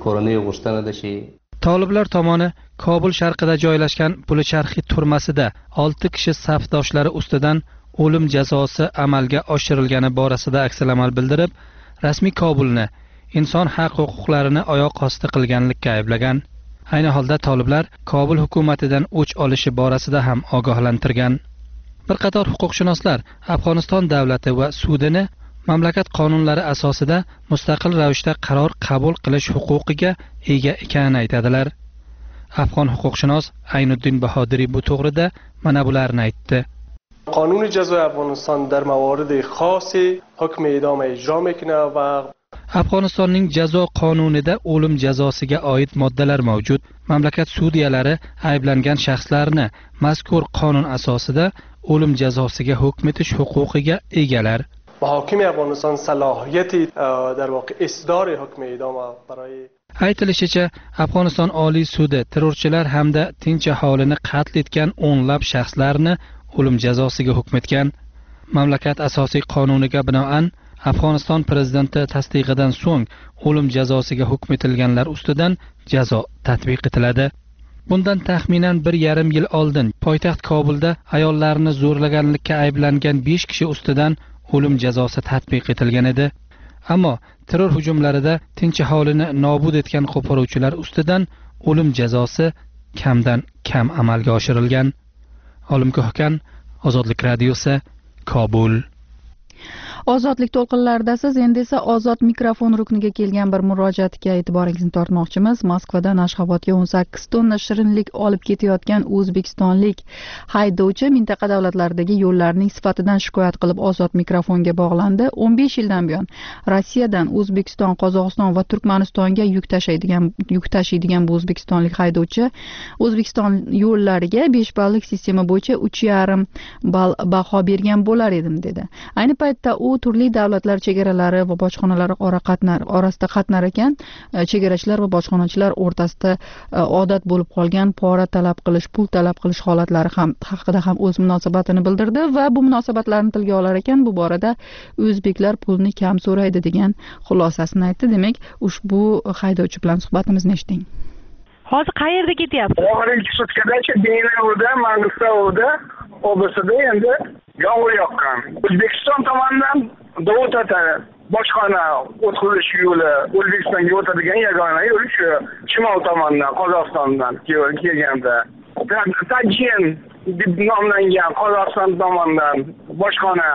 کورونای گشتن داشی. Toliblar tomoni Kobul sharqida joylashgan Bulicharxiy turmasida olti kishi safdoshlari ustidan o'lim jazosi amalga oshirilgani borasida aksamal bildirib, rasmiy Kobulni inson haq huquqlarini oyoq osti qilganlikka ayblagan. Ayni holda Toliblar Kobul hukumatidan o'ch olishi borasida ham ogohlantirgan. Bir qator huquqshunoslar Afg'oniston davlati va sudini mamlakat qonunlari asosida mustaqil ravishda qaror qabul qilish huquqiga ega ekanini aytadilar. Afg'on huquqshunos Aynuddin Bahodiriy bu to'g'rida mana bularni aytdi. قانون جزای افغانستان در موارد خاصی حکم اعدام اجرا میکنه و Afg'onistonning jazo qonunida o'lim jazosiga oid moddalar mavjud. Mamlakat sudiyalari ayblangan shaxslarni mazkur qonun asosida o'lim jazosiga hukm etish huquqiga egalar. و حاکم افغانستان صلاحیتی در واقع اصدار حکم اعدام برای Aytilishicha, Afg'oniston Oliy sudi terrorchilar hamda tinch aholini qatl etgan o'nlab shaxslarni o'lim jazosiga hukm etgan. Mamlakat asosiy qonuniga binoan Afg'oniston prezidenti tasdig'idan so'ng o'lim jazosiga hukm etilganlar ustidan jazo tatbiq etiladi. Bundan taxminan bir yarim yil oldin poytaxt Kobulda ayollarni zo'rlaganlikka ayblangan besh kishi ustidan o'lim jazosi tatbiq etilgan edi. Ammo terror hujumlarida tinch aholini nobud etgan qo'poruvchilar ustidan o'lim jazosi kamdan kam amalga oshirilgan. Olimko'hkan, Ozodlik radiosi, Kobul. Ozodlik to'lqinlaridasiz. Endi esa ozod mikrofon rukniga kelgan bir murojaatga e'tiboringizni tortmoqchimiz. Moskvadan Ashxobodga o'n sakkiz tonna shirinlik olib ketayotgan o'zbekistonlik haydovchi mintaqa davlatlaridagi yo'llarning sifatidan shikoyat qilib ozod mikrofonga bog'landi. o'n besh yildan buyon Rossiyadan O'zbekiston, Qozog'iston va Turkmanistonga yuk tashiydigan yuk tashiydigan bu o'zbekistonlik haydovchi O'zbekiston yo'llariga besh ballik sistema bo'yicha uch yarim ball baho bergan bo'lar edim dedi. Ayni paytda u turli davlatlar chegaralari va bojxonalari orasida qatnar ekan. Chegarachilar va bojxonachilar o'rtasida odat bo'lib qolgan pora talab qilish, pul talab qilish holatlari ham haqida ham o'z munosabatini bildirdi va bu munosabatlarni tilga olar ekan. Bu borada o'zbeklar pulni kam so'raydi degan xulosasini aytdi. Demak, ushbu haydovchi bilan suhbatimizni eshiting. Hozir qayerga ketyapsiz? Oxirgi sutkadachi Beynavda, Mang'istauda, obsida endi yomg'ir yoqqan. O'zbekiston tomonidan Dovud ota bojxona o'tkazish yo'li O'zbekistonga o'tadigan yagona yo'l shu shimol tomondan, Qozog'istondan kelganda. Tajin deb nomlangan Qozog'iston tomonidan bojxona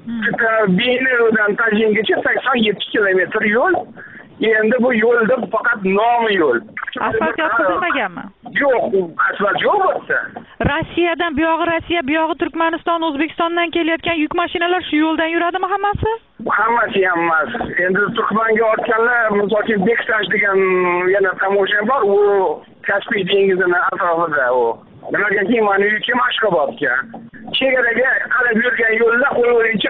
Beynavdan Tajingacha sakson yetti kilometr yo'l. Endi bu yo'lda faqat nomi yo'l. Asfalt yotqizilmaganmi? Yo'q, asfalt yo'q bo'lsa. Rossiyadan bu yog'i Rossiya, bu yog'i Turkmaniston, O'zbekistondan kelayotgan yuk mashinalar shu yo'ldan yuradimi hammasi? Hammasi ham emas. Endi Turkmanga o'tganlar, masalan, Bektash degan yana tamoshim bor, u Kaspiy dengizining atrofida u. Nimaga mana yukim Ashxobodga. Chegaraga qarab yurgan yo'lda qo'yincha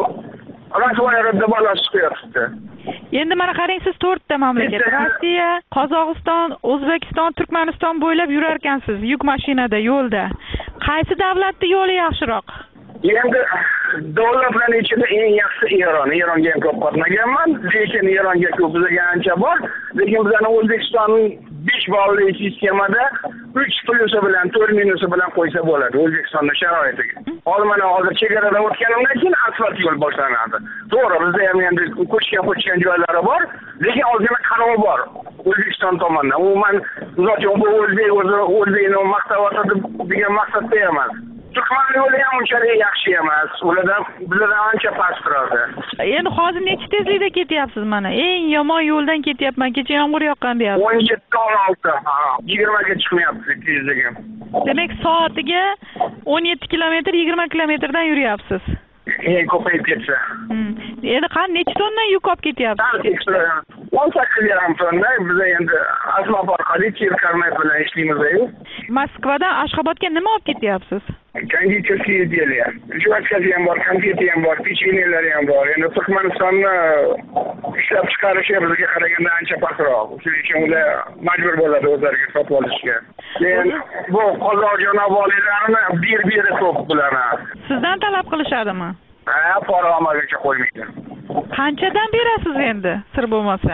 rasvoylarda balasi qo'yapti. Endi mana qarang, siz to'rtta mamlakat, Rossiya, Qozog'iston, O'zbekiston, Turkmaniston bo'ylab yurar ekansiz yuk mashinada yo'lda. Qaysi davlatning yo'li yaxshiroq? Endi davlatlar ichida eng yaxshisi Eron. Eronga ham ko'p qatnaganman, lekin Eronga ko'p bizga ancha bor. Lekin bizning O'zbekistonning besh balli sistemada uch plyusi bilan to'rt minusi bilan qo'ysa bo'ladi O'zbekistonning sharoitiga. Hozir mana hozir chegaradan o'tganimdan keyin asfalt yo'l boshlanadi. To'g'ri, bizda ham endi ko'chgan qo'chgan joylari bor, lekin ozgina qarov bor O'zbekiston tomonidan. Umuman zo'rcha bu o'zbek o'zi o'zbekni maqtayotadi degan maqsadda emas. Turkman yo'li ham unchalik yaxshi emas. Ulardan bizlardan ancha past turadi. Endi hozir necha tezlikda ketyapsiz mana? Eng yomon yo'ldan ketyapman. Kecha yomg'ir yoqqan deyapsiz. o'n yetti o'n olti, yigirma ga chiqmayapti tezligi. Demak, soatiga o'n yetti kilometr, yigirma kilometrdan yuryapsiz. Eng ko'payib ketsa. Endi qani necha tonna yuk olib ketyapsiz? o'n sakkiz yarim tonna. Biz endi asmob orqali Cherkarmet bilan ishlaymiz-ku. Moskvadan Ashxobodga nima olib ketyapsiz? Konditerskiy izделия. Juvachkasi ham bor, konfeti ham bor, pechenyelar ham bor. Endi Turkmanistonni ishlab chiqarishi bizga qaraganda ancha pastroq. Shuning uchun ular majbur bo'ladi o'zlariga sotib olishga. Keyin bu qozoq janoblarilarni bir-biri ko'p bularni. Sizdan talab qilishadimi? Ha, pora olmag'icha qo'ymaydi. Qanchadan berasiz endi, sir bo'lmasa?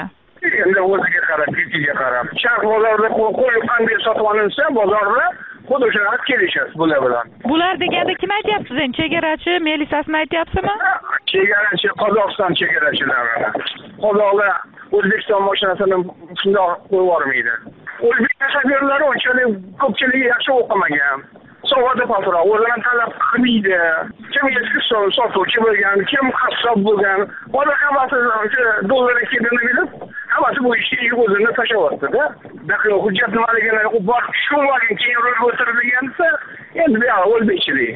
endi o'ziga qarab, yukiga qarab. Sharq bozorida qo'yib qanday sotib olinsa, bozorda xuddi shunaqa kelishasiz bular bilan. Bular deganda kim aytyapsiz endi? Chegarachi Melisasini aytyapsizmi? Chegarachi Qozog'iston chegarachilari. Qozoqlar O'zbekiston mashinasini shundoq qo'yib yubormaydi. O'zbek shofyorlari unchalik ko'pchiligi yaxshi o'qimagan. Savodi pastroq, o'zini talab qilmaydi. Kim eski sotuvchi bo'lgan, kim qassob bo'lgan, ular hammasi o'sha dollar ekidini bilib, hammasi bu ishni o'zini tashlayapti-da. Daqiq hujjat nimaligini bor tushunmagan, keyin ro'y o'tirgansa, endi bu o'zbekchilik.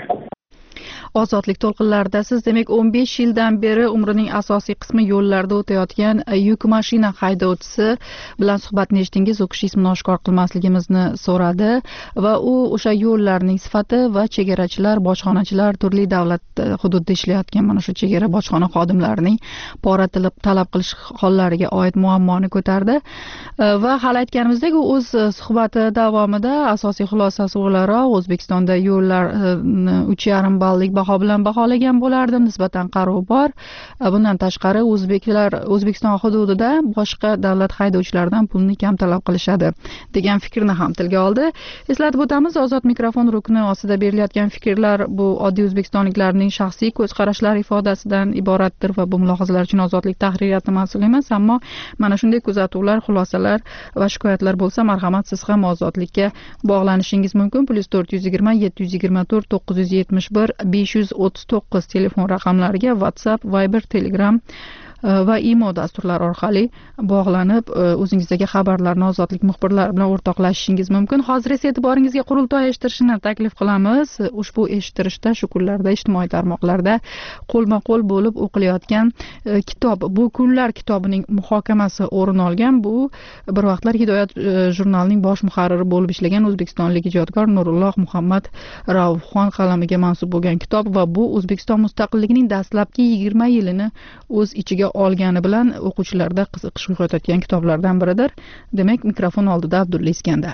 Ozodlik to'lqinlarida siz demak o'n besh yildan beri umrining asosiy qismi yo'llarda o'tayotgan yuk mashina haydovchisi bilan suhbatni eshitdingiz. U kishi ismini oshkor qilmasligimizni so'radi va u o'sha yo'llarning sifati va chegarachilar, bojxonachilar, turli davlat hududida ishlayotgan mana shu chegara bojxona xodimlarining pora talab qilish hollariga oid muammoni ko'tardi va hali aytganimizdek, u o'z suhbati davomida asosiy xulosasi o'laroq O'zbekistonda yo'llarni uch yarim ballik baho bilan baholagan bo'lardim, nisbatan qaruv bor. Bundan tashqari o'zbeklar O'zbekiston hududida boshqa davlat haydovchilaridan pulni kam talab qilishadi degan fikrni ham tilga oldi. Eslatib o'tamiz, ozod mikrofon rukni ostida berilayotgan fikrlar bu oddiy o'zbekistonliklarning shaxsiy ko'z qarashlari ifodasidan iboratdir va bu mulohazalar uchun ozodlik tahririyati mas'ul emas, ammo mana shunday kuzatuvlar, xulosalar va shikoyatlar bo'lsa, marhamat, siz ham ozodlikka bog'lanishingiz mumkin. plus to'rt yuz yigirma yetti yuz yigirma to'rt to'qqiz yuz yetmish bir besh yuz o'ttiz to'qqiz telefon raqamlariga WhatsApp, Viber, Telegram va imo dasturlari orqali bog'lanib o'zingizdagi xabarlarni ozodlik muxbirlari bilan o'rtoqlashishingiz mumkin. Hozir esa e'tiboringizga qurultoy eshittirishni taklif qilamiz. Ushbu eshittirishda shu kunlarda ijtimoiy tarmoqlarda qo'lma-qo'l bo'lib o'qilayotgan kitob, bu kunlar kitobining muhokamasi o'rin olgan. Bu bir vaqtlar Hidoyat jurnalining bosh muharriri bo'lib ishlagan o'zbekistonlik ijodkor Nurulloh Muhammad Raufxon qalamiga mansub bo'lgan kitob va bu O'zbekiston mustaqilligining dastlabki yigirma yilini o'z ichiga olgani bilan o'quvchilarda qiziqish uyg'otayotgan kitoblardan biridir. Demak, mikrofon oldida Abdulla Iskandar.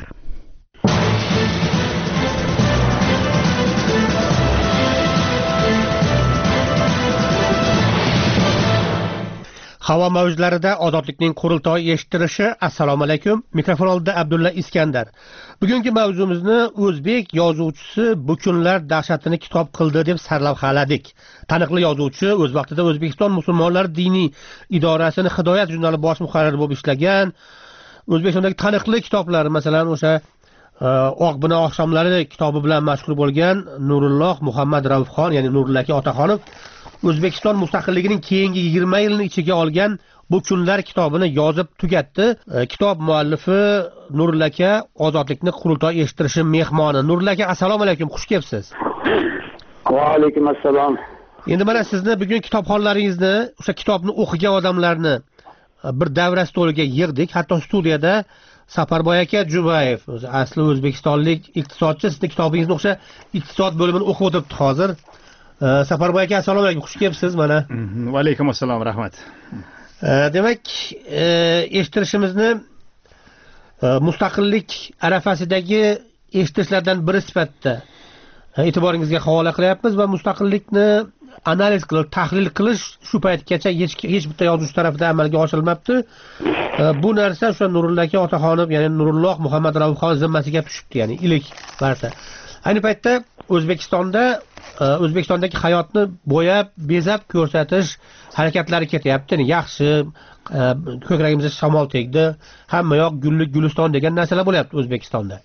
Havo mavjlarida ozodlikning qurultoyi eshittirishi. Assalomu alaykum. Mikrofon oldida Abdulla Iskandar. Bugungi mavzumizni o'zbek yozuvchisi bu kunlar dahshatini kitob qildi deb sarlavhaladik. Taniqli yozuvchi, o'z vaqtida O'zbekiston musulmonlari diniy idorasining Hidoyat jurnali bosh muharriri bo'lib ishlagan. O'zbekistondagi taniqli kitoblar, masalan, o'sha Oqbino oqshomlari kitobi bilan mashhur bo'lgan Nurulloh Muhammad Raufxon, ya'ni Nurulla aka Otaxonov O'zbekiston mustaqilligining keyingi yigirma yilini ichiga olgan bu kunlar kitobini yozib tugatdi. Kitob muallifi Nurulla aka ozodlikni qurultoy eshittirishi mehmoni. Nurulla aka, assalomu alaykum, xush kelibsiz. Va alaykum assalom. Endi mana sizni bugun kitobxonlaringizni, o'sha kitobni o'qigan odamlarni bir davra stoliga yig'dik. Hatto studiyada Safarboy aka Jumayev, o'zi asli o'zbekistonlik iqtisodchi, sizning kitobingizni o'sha iqtisod bo'limini o'qib o'tiribdi hozir. Safarboy aka, assalomu alaykum, xush kelibsiz mana. Va alaykum assalom, rahmat. Demak, eshittirishimizni mustaqillik arafasidagi eshittirishlardan biri sifatida e'tiboringizga havola qilyapmiz va mustaqillikni analiz qilib, tahlil qilish shu paytgacha hech hech bitta yozuvchi tomonidan amalga oshirilmabdi. Bu narsa o'sha Nurulla aka Otaxonov, ya'ni Nurulloh Muhammad Raufxon zimmasiga tushibdi, ya'ni ilk marta. Ayni paytda O'zbekistonda O'zbekistondagi hayotni bo'yab, bezab ko'rsatish harakatlari ketyapti. Yaxshi, ko'kragimizga shamol tegdi, hamma yoq gullik guliston degan narsalar bo'lyapti O'zbekistonda.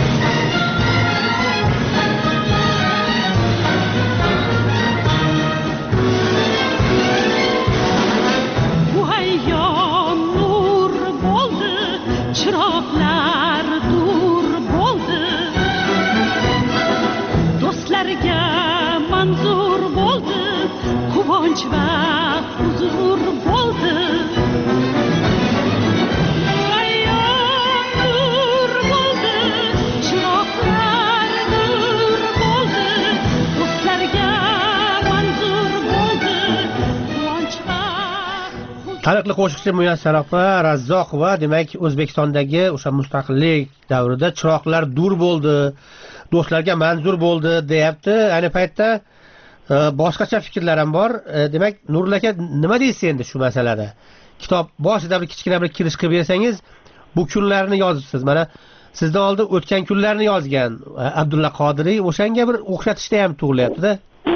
Taniqli qo'shiqchi Muyassar opa, Razzoq va demak O'zbekistondagi o'sha mustaqillik davrida chiroqlar dur bo'ldi, do'stlarga manzur bo'ldi deyapti. Ayni paytda boshqacha fikrlar ham bor. Demak, Nurulla aka, nima deysiz endi shu masalada? kitob boshida bir kichkina bir kirish qilib bersangiz, bu kunlarni yozibsiz. Mana sizdan oldin o'tgan kunlarni yozgan Abdulla Qodiriy, o'shanga bir o'xshatishda ham tug'ilyapti-da.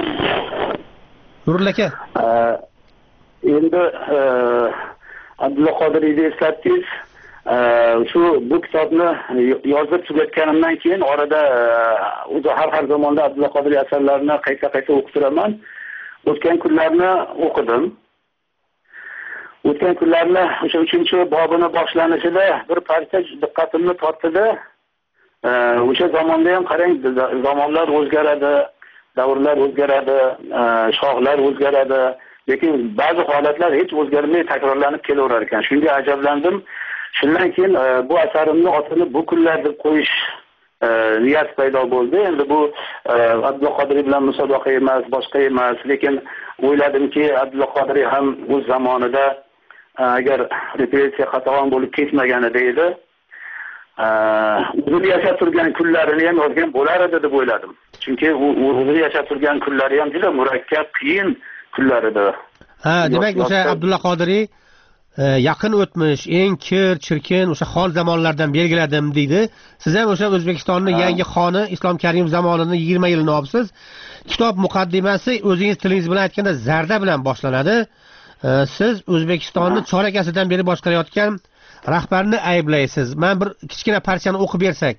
Nurul aka. Endi Abdulla Qodiriyni eslatdingiz. Shu bu kitobni yozib tugatganimdan keyin orada o'zi har har zamonda Abdulla Qodiriy asarlarini qayta-qayta o'qib turaman. O'tgan kunlarni o'qidim. O'tgan kunlarni o'sha uchinchi bobini boshlanishida bir parcha diqqatimni tortdi. O'sha zamonda ham qarang, zamonlar o'zgaradi, davrlar o'zgaradi, shohlar o'zgaradi, lekin ba'zi holatlar hech o'zgarmay takrorlanib kelaverar ekan. Shunga ajablandim. Shundan keyin bu asarimni otini bu kunlar deb qo'yish niyat paydo bo'ldi. Endi bu Abdulla Qodiriy bilan musobaqa emas, boshqa emas, lekin o'yladimki, Abdulla Qodiriy ham o'z zamonida agar repressiya qatag'on bo'lib ketmaganida edi, o'zini yashab turgan kunlarini ham yozgan bo'lar edi deb o'yladim. Chunki u o'zini yashab turgan kunlari ham juda murakkab, qiyin kunlar edi. Ha, demak o'sha Abdulla Qodiriy yaqin o'tmish, eng kir, chirkin o'sha xon zamonlardan belgiladim deydi. Siz ham o'sha O'zbekistonning yangi xoni Islom Karimov zamonini yigirma yilini olibsiz. Kitob muqaddimasi o'zingiz tilingiz bilan aytganda zarda bilan boshlanadi. Siz O'zbekistonni chorak asrdan beri boshqarayotgan rahbarni ayblaysiz. Men bir kichkina parchani o'qib bersak,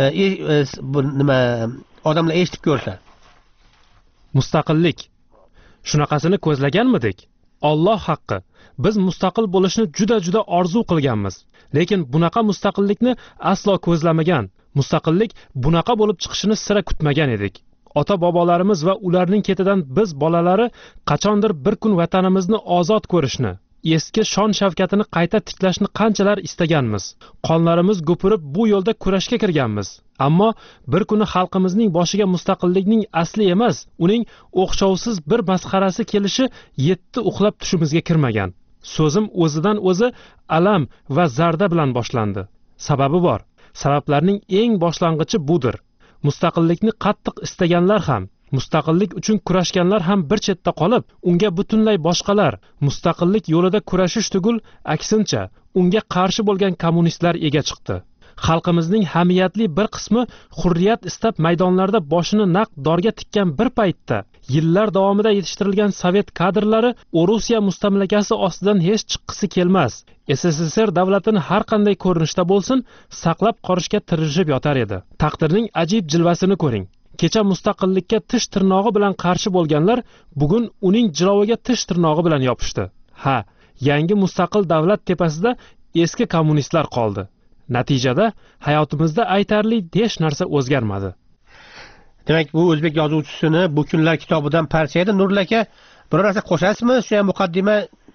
nima odamlar eshitib ko'rsa. Mustaqillik. Shunaqasini ko'zlaganmidik? Alloh haqqi, biz mustaqil bo'lishni juda-juda orzu qilganmiz. Lekin bunaqa mustaqillikni aslo ko'zlamagan. Mustaqillik bunaqa bo'lib chiqishini sira kutmagan edik. Ota-bobolarimiz va ularning ketidan biz bolalari qachondir bir kun vatanimizni ozod ko'rishni, eski shon shavkatini qayta tiklashni qanchalar istaganmiz. Qonlarimiz g'upirib bu yo'lda kurashga kirganmiz. Ammo bir kuni xalqimizning boshiga mustaqillikning asli emas, uning o'xshovsiz bir masxarasi kelishi yetti uxlab tushimizga kirmagan. So'zim o'zidan o'zi alam va zarda bilan boshlandi. Sababi bor. Sabablarning eng boshlang'ichi budir. Mustaqillikni qattiq istaganlar ham, mustaqillik uchun kurashganlar ham bir chetda qolib, unga butunlay boshqalar mustaqillik yo'lida kurashish tugul, aksincha, unga qarshi bo'lgan kommunistlar ega chiqdi. Xalqimizning hamiyatli bir qismi hurriyat istab maydonlarda boshini naq dorga tikkan bir paytda yillar davomida yetishtirilgan sovet kadrlari Rossiya mustamlakasi ostidan hech chiqqisi kelmas, S S S R davlatini har qanday ko'rinishda bo'lsin saqlab qolishga tirishib yotar edi. Taqdirning ajib jilvasini ko'ring. Kecha mustaqillikka tish tirnog'i bilan qarshi bo'lganlar bugun uning jiloviga tish tirnog'i bilan yopishdi. Ha, yangi mustaqil davlat tepasida eski kommunistlar qoldi. Natijada hayotimizda aytarli hech narsa o'zgarmadi. Demak, bu o'zbek yozuvchisini bu kunlar kitobidan parcha edi. Nurul aka, biror narsa qo'shasizmi shu muqaddima?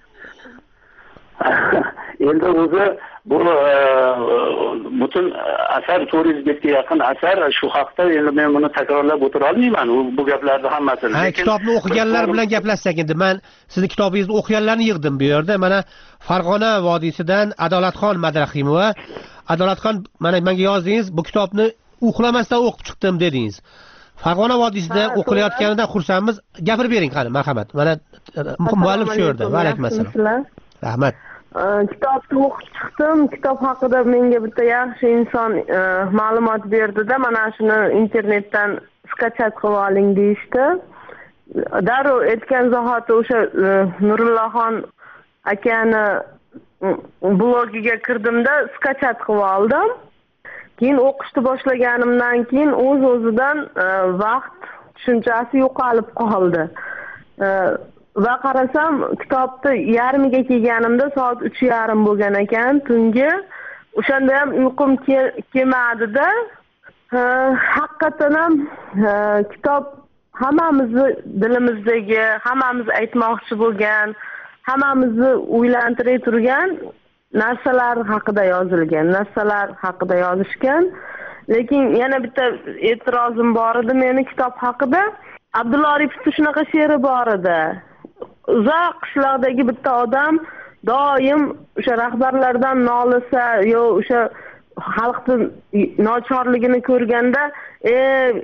Endi o'zi bu butun asar to'rt yuz betga yaqin asar, shu haqda endi men buni takrorlab o'tira olmayman. Bu gaplarni hammasini. Ha, kitobni o'qiganlar bilan gaplashsak endi. Men sizning kitobingizni o'qiganlarni yig'dim bu yerda. Mana Farg'ona vodiysidan Adolatxon Madrahimova. Adolatxon, mana menga yozdingiz, bu kitobni uxlamasdan o'qib chiqdim dedingiz. Farg'ona vodiysida o'qilayotganidan xursandmiz. Gapirib bering qani, marhamat. Mana muallif shu yerda. Va alaykum assalom. Rahmat. Kitobni o'qib chiqdim. Kitob haqida menga bitta yaxshi inson ma'lumot berdi-da, mana shuni internetdan skachat qilib oling deyishdi. Darrov aytgan zahoti o'sha Nurullohxon akani blogiga kirdimda skachat qilib oldim. Keyin o'qishni boshlaganimdan keyin o'z-o'zidan vaqt tushunchasi yo'qolib qoldi. Va qarasam, kitobni yarmiga kelganimda soat uch yarim bo'lgan ekan tungi. O'shanda ham uyqum kelmadi-da. Haqiqatan ham kitob hammamizni dilimizdagi, hammamiz aytmoqchi bo'lgan, hammamizni o'ylantirib turgan narsalar haqida yozilgan, narsalar haqida yozishgan. Lekin yana bitta e'tirozim bor edi meni kitob haqida. Abdulla Oripovning shunaqa she'ri bor edi. Uzoq qishloqdagi bitta odam doim o'sha rahbarlardan nolisa, yo o'sha xalqning nochorligini ko'rganda, e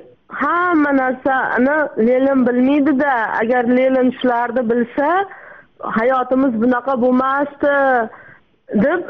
hamma narsani Lenin bilmaydi-da, agar Lenin shularni bilsa, hayotimiz bunaqa bo'lmasdi deb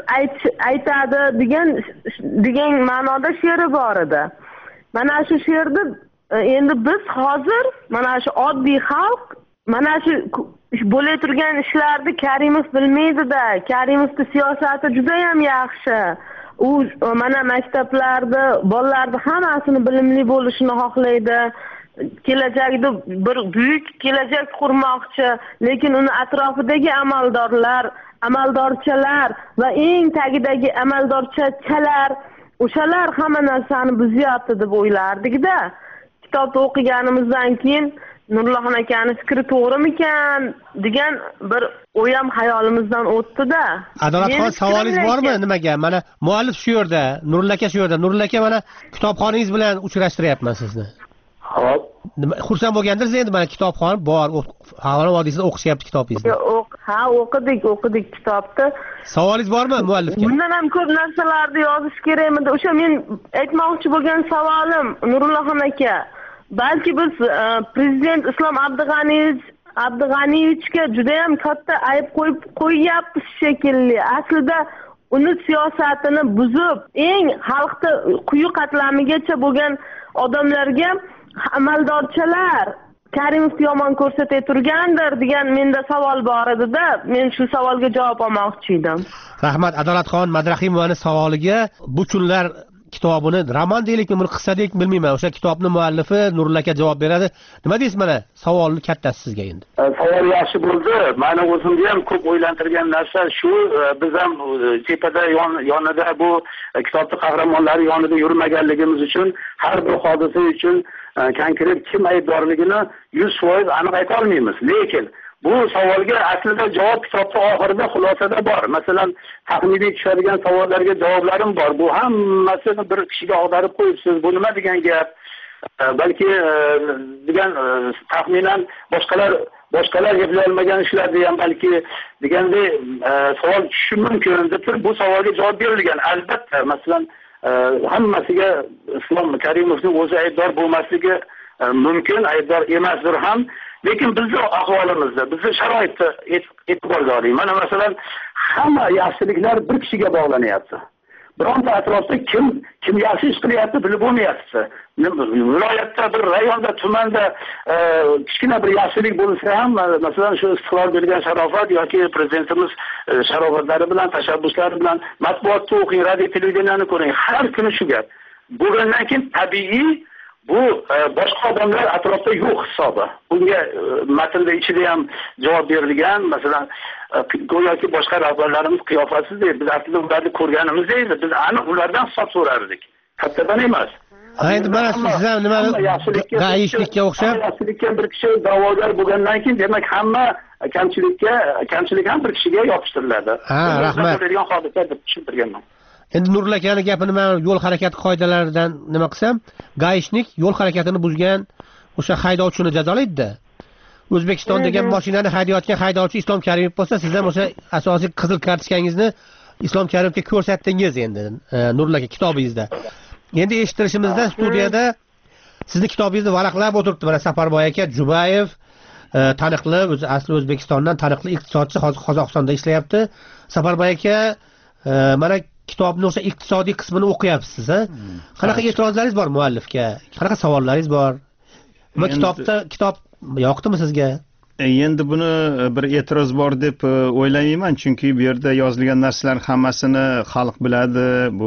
aytadi degan degan ma'noda she'ri bor edi. Mana shu she'rda endi biz hozir mana shu oddiy xalq mana shu bo'lib turgan ishlarni Karimov bilmaydi-da. Karimovning siyosati juda ham yaxshi. U mana maktablarda bolalarni hammasini bilimli bo'lishini xohlaydi. Kelajakda bir buyuk kelajak qurmoqchi, lekin uni atrofidagi amaldorlar, amaldorchalar va eng tagidagi amaldorchachalar o'shalar hamma narsani buzyapti deb o'ylardik-da. Kitobni o'qiganimizdan keyin Nurullohxon akani fikri to'g'rimikan degan bir o'yam hayolimizdan o'tdi-da. Adolatxon, savolingiz bormi nimaga? Mana muallif shu yerda, Nurulla aka shu yerda. Nurulla aka mana kitobxoningiz bilan uchrashtiryapman sizni. Xo'p. Xursand bo'lgandingiz endi mana kitobxon bor, Havana vodiysida o'qishyapti kitobingizni. Ha, o'qidik, o'qidik kitobni. Savolingiz bormi muallifga? Bundan ham ko'p narsalarni yozish kerakmidi? O'sha men aytmoqchi bo'lgan savolim Nurullohxon aka, balki biz prezident Islom Abdug'aniyevich Abdug'aniyevichga juda ham katta ayb qo'yib qo'yyapmiz shekilli. Aslida uni siyosatini buzib, eng xalqda quyi qatlamigacha bo'lgan odamlarga amaldorchalar Karimovni yomon ko'rsatib turgandir degan menda savol bor edi-da. Men shu savolga javob olmoqchi edim. Rahmat. Adolatxon Madrahimovaning savoliga bu kunlar kitobini roman deylikmi, buni qissa deylikmi bilmayman. O'sha kitobni muallifi Nurulla aka javob beradi. Nima deysiz mana? Savolni kattasi sizga endi. Savol yaxshi bo'ldi. Meni o'zimga ham ko'p o'ylantirgan narsa shu, biz ham tepada yonida bu kitobning qahramonlari yonida yurmaganligimiz uchun har bir hodisa uchun konkret kim aybdorligini yuz foiz aniq ayta olmaymiz. Lekin bu savolga aslida javob kitobning oxirida xulosada bor. Masalan, taxminiy tushadigan savollarga javoblarim bor. Bu hammasini bir kishiga ag'darib qo'yibsiz. Bu nima degan gap? Balki degan taxminan boshqalar boshqalar eplay olmagan ishlarni ham balki deganda savol tushishi mumkin deb bu savolga javob berilgan. Albatta, masalan, hammasiga Islom Karimovning o'zi aybdor bo'lmasligi mumkin, aybdor emasdir ham. Lekin bizning ahvolimizda, bizning sharoitda e'tiborga oling. Mana masalan, hamma yaxshiliklar bir kishiga bog'lanyapti. Bironta atrofda kim kim yaxshi ish qilyapti bilib bo'lmayapti. Viloyatda, bir rayonda, tumanda kichkina bir yaxshilik bo'lsa ham, masalan, shu istiqlol bergan Sharofat yoki prezidentimiz sharofatlari bilan, tashabbuslari bilan matbuotda o'qing, radio televideniyani ko'ring. Har kuni shu gap. Bo'lgandan keyin tabiiy bu boshqa odamlar atrofda yo'q hisobi. Bunga matnda ichida ham javob berilgan. Masalan, go'yoki boshqa rahbarlarimiz qiyofasiz deydi. Biz aslida ularni ko'rganimiz deydi. Biz aniq ulardan hisob so'rardik. Kattadan emas. Endi mana siz ham nima g'ayishlikka o'xshab, yaxshilikka bir kishi da'vogar bo'lgandan keyin demak hamma kamchilikka, kamchilik ham bir kishiga yopishtiriladi. Ha, rahmat. Bo'lgan hodisa deb tushuntirganman. Endi Nurulla akaning gapini men yo'l harakati qoidalaridan nima qilsam, g'ayishlik yo'l harakatini buzgan o'sha haydovchini jazolaydi-da. O'zbekistondagi mashinani haydayotgan haydovchi Islom Karimov bo'lsa, siz ham o'sha asosiy qizil kartochkangizni Islom Karimovga ko'rsatdingiz endi Nurulla aka kitobingizda. Endi eshittirishimizda studiyada sizni kitobingizni varaqlab o'tiribdi. Mana Safarboy aka Jubayev taniqli, o'zi asli O'zbekistondan taniqli iqtisodchi, hozir Qozog'istonda ishlayapti. Safarboy aka mana kitobning o'sha iqtisodiy qismini o'qiyapsiz, ha? Qanaqa e'tirozlaringiz bor muallifga? Qanaqa savollaringiz bor? Bu kitobda kitob yoqdimi sizga? Endi buni bir e'tiroz bor deb o'ylamayman, chunki bu yerda yozilgan narsalar hammasini xalq biladi, bu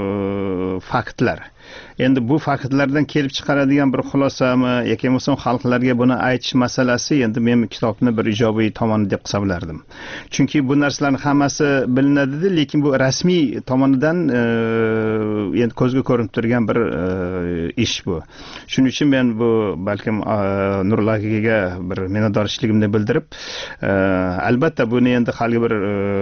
faktlar. Endi bu faktlardan kelib chiqaradigan bir xulosami yoki bo'lmasa xalqlarga buni aytish masalasi endi men kitobni bir ijobiy tomoni deb hisoblardim. Chunki bu narsalarning hammasi bilinadi, lekin bu rasmiy tomonidan endi ko'zga ko'rinib turgan bir ish bu. Shuning uchun men bu balkim Nurulla akaga bir minnatdorchiligimni bildirib, albatta buni endi hali bir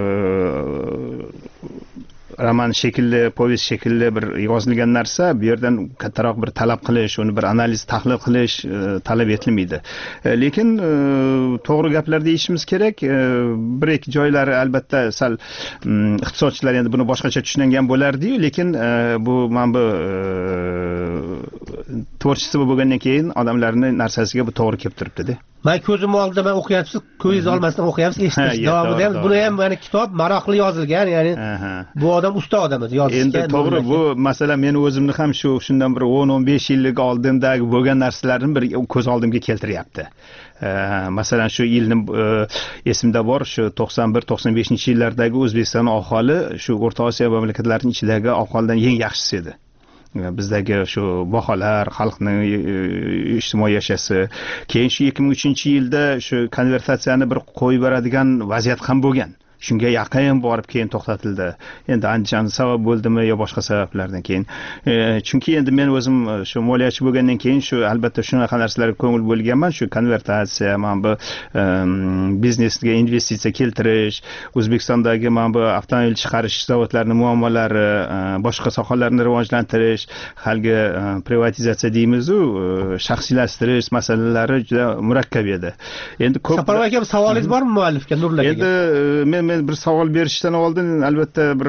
roman shekilli, povest shekilli bir yozilgan narsa, bu yerdan kattaroq bir talab qilish, uni bir analiz, tahlil qilish talab etilmaydi. Lekin to'g'ri gaplar deyishimiz kerak. Bir ikki joylari albatta sal iqtisodchilar endi buni boshqacha tushungan bo'lardi-yu, lekin bu men bu tvorчество bo'lgandan keyin odamlarni narsasiga bu to'g'ri kelib turibdi-da. Men ko'zim oldida men o'qiyapsiz, ko'zingiz olmasdan o'qiyapsiz, eshitish davomida ham buni ham mana kitob maroqli yozilgan, ya'ni bu odam usta odam edi yozishga. Endi to'g'ri, bu masalan men o'zimni ham shu shundan bir o'n o'n besh yillik oldindagi bo'lgan narsalarni bir ko'z oldimga keltiryapti. Masalan shu yilni esimda bor, shu to'qson bir to'qson beshinchi yillardagi O'zbekiston aholi shu O'rta Osiyo mamlakatlarining ichidagi aholidan eng yaxshisi edi. Bizdagi shu baholar, xalqning ijtimoiy yashasi, keyin shu ikki ming uchinchi yilda shu konvertatsiyani bir qo'yib beradigan vaziyat ham bo'lgan. Shunga yaqin borib keyin to'xtatildi. Endi andijon sabab bo'ldimi yo boshqa sabablardan keyin. Chunki endi men o'zim shu moliyachi bo'lgandan keyin shu albatta shunaqa narsalarga ko'ngil bo'lganman, shu konvertatsiya, mana bu biznesga investitsiya keltirish, O'zbekistondagi mana bu avtomobil chiqarish zavodlarining muammolari, boshqa sohalarni rivojlantirish, haligi privatizatsiya deymiz-ku, shaxsiylashtirish masalalari juda murakkab edi. Endi ko'p Saparov aka, savolingiz bormi muallifga, Nurlar aka? Endi men men bir savol berishdan oldin albatta bir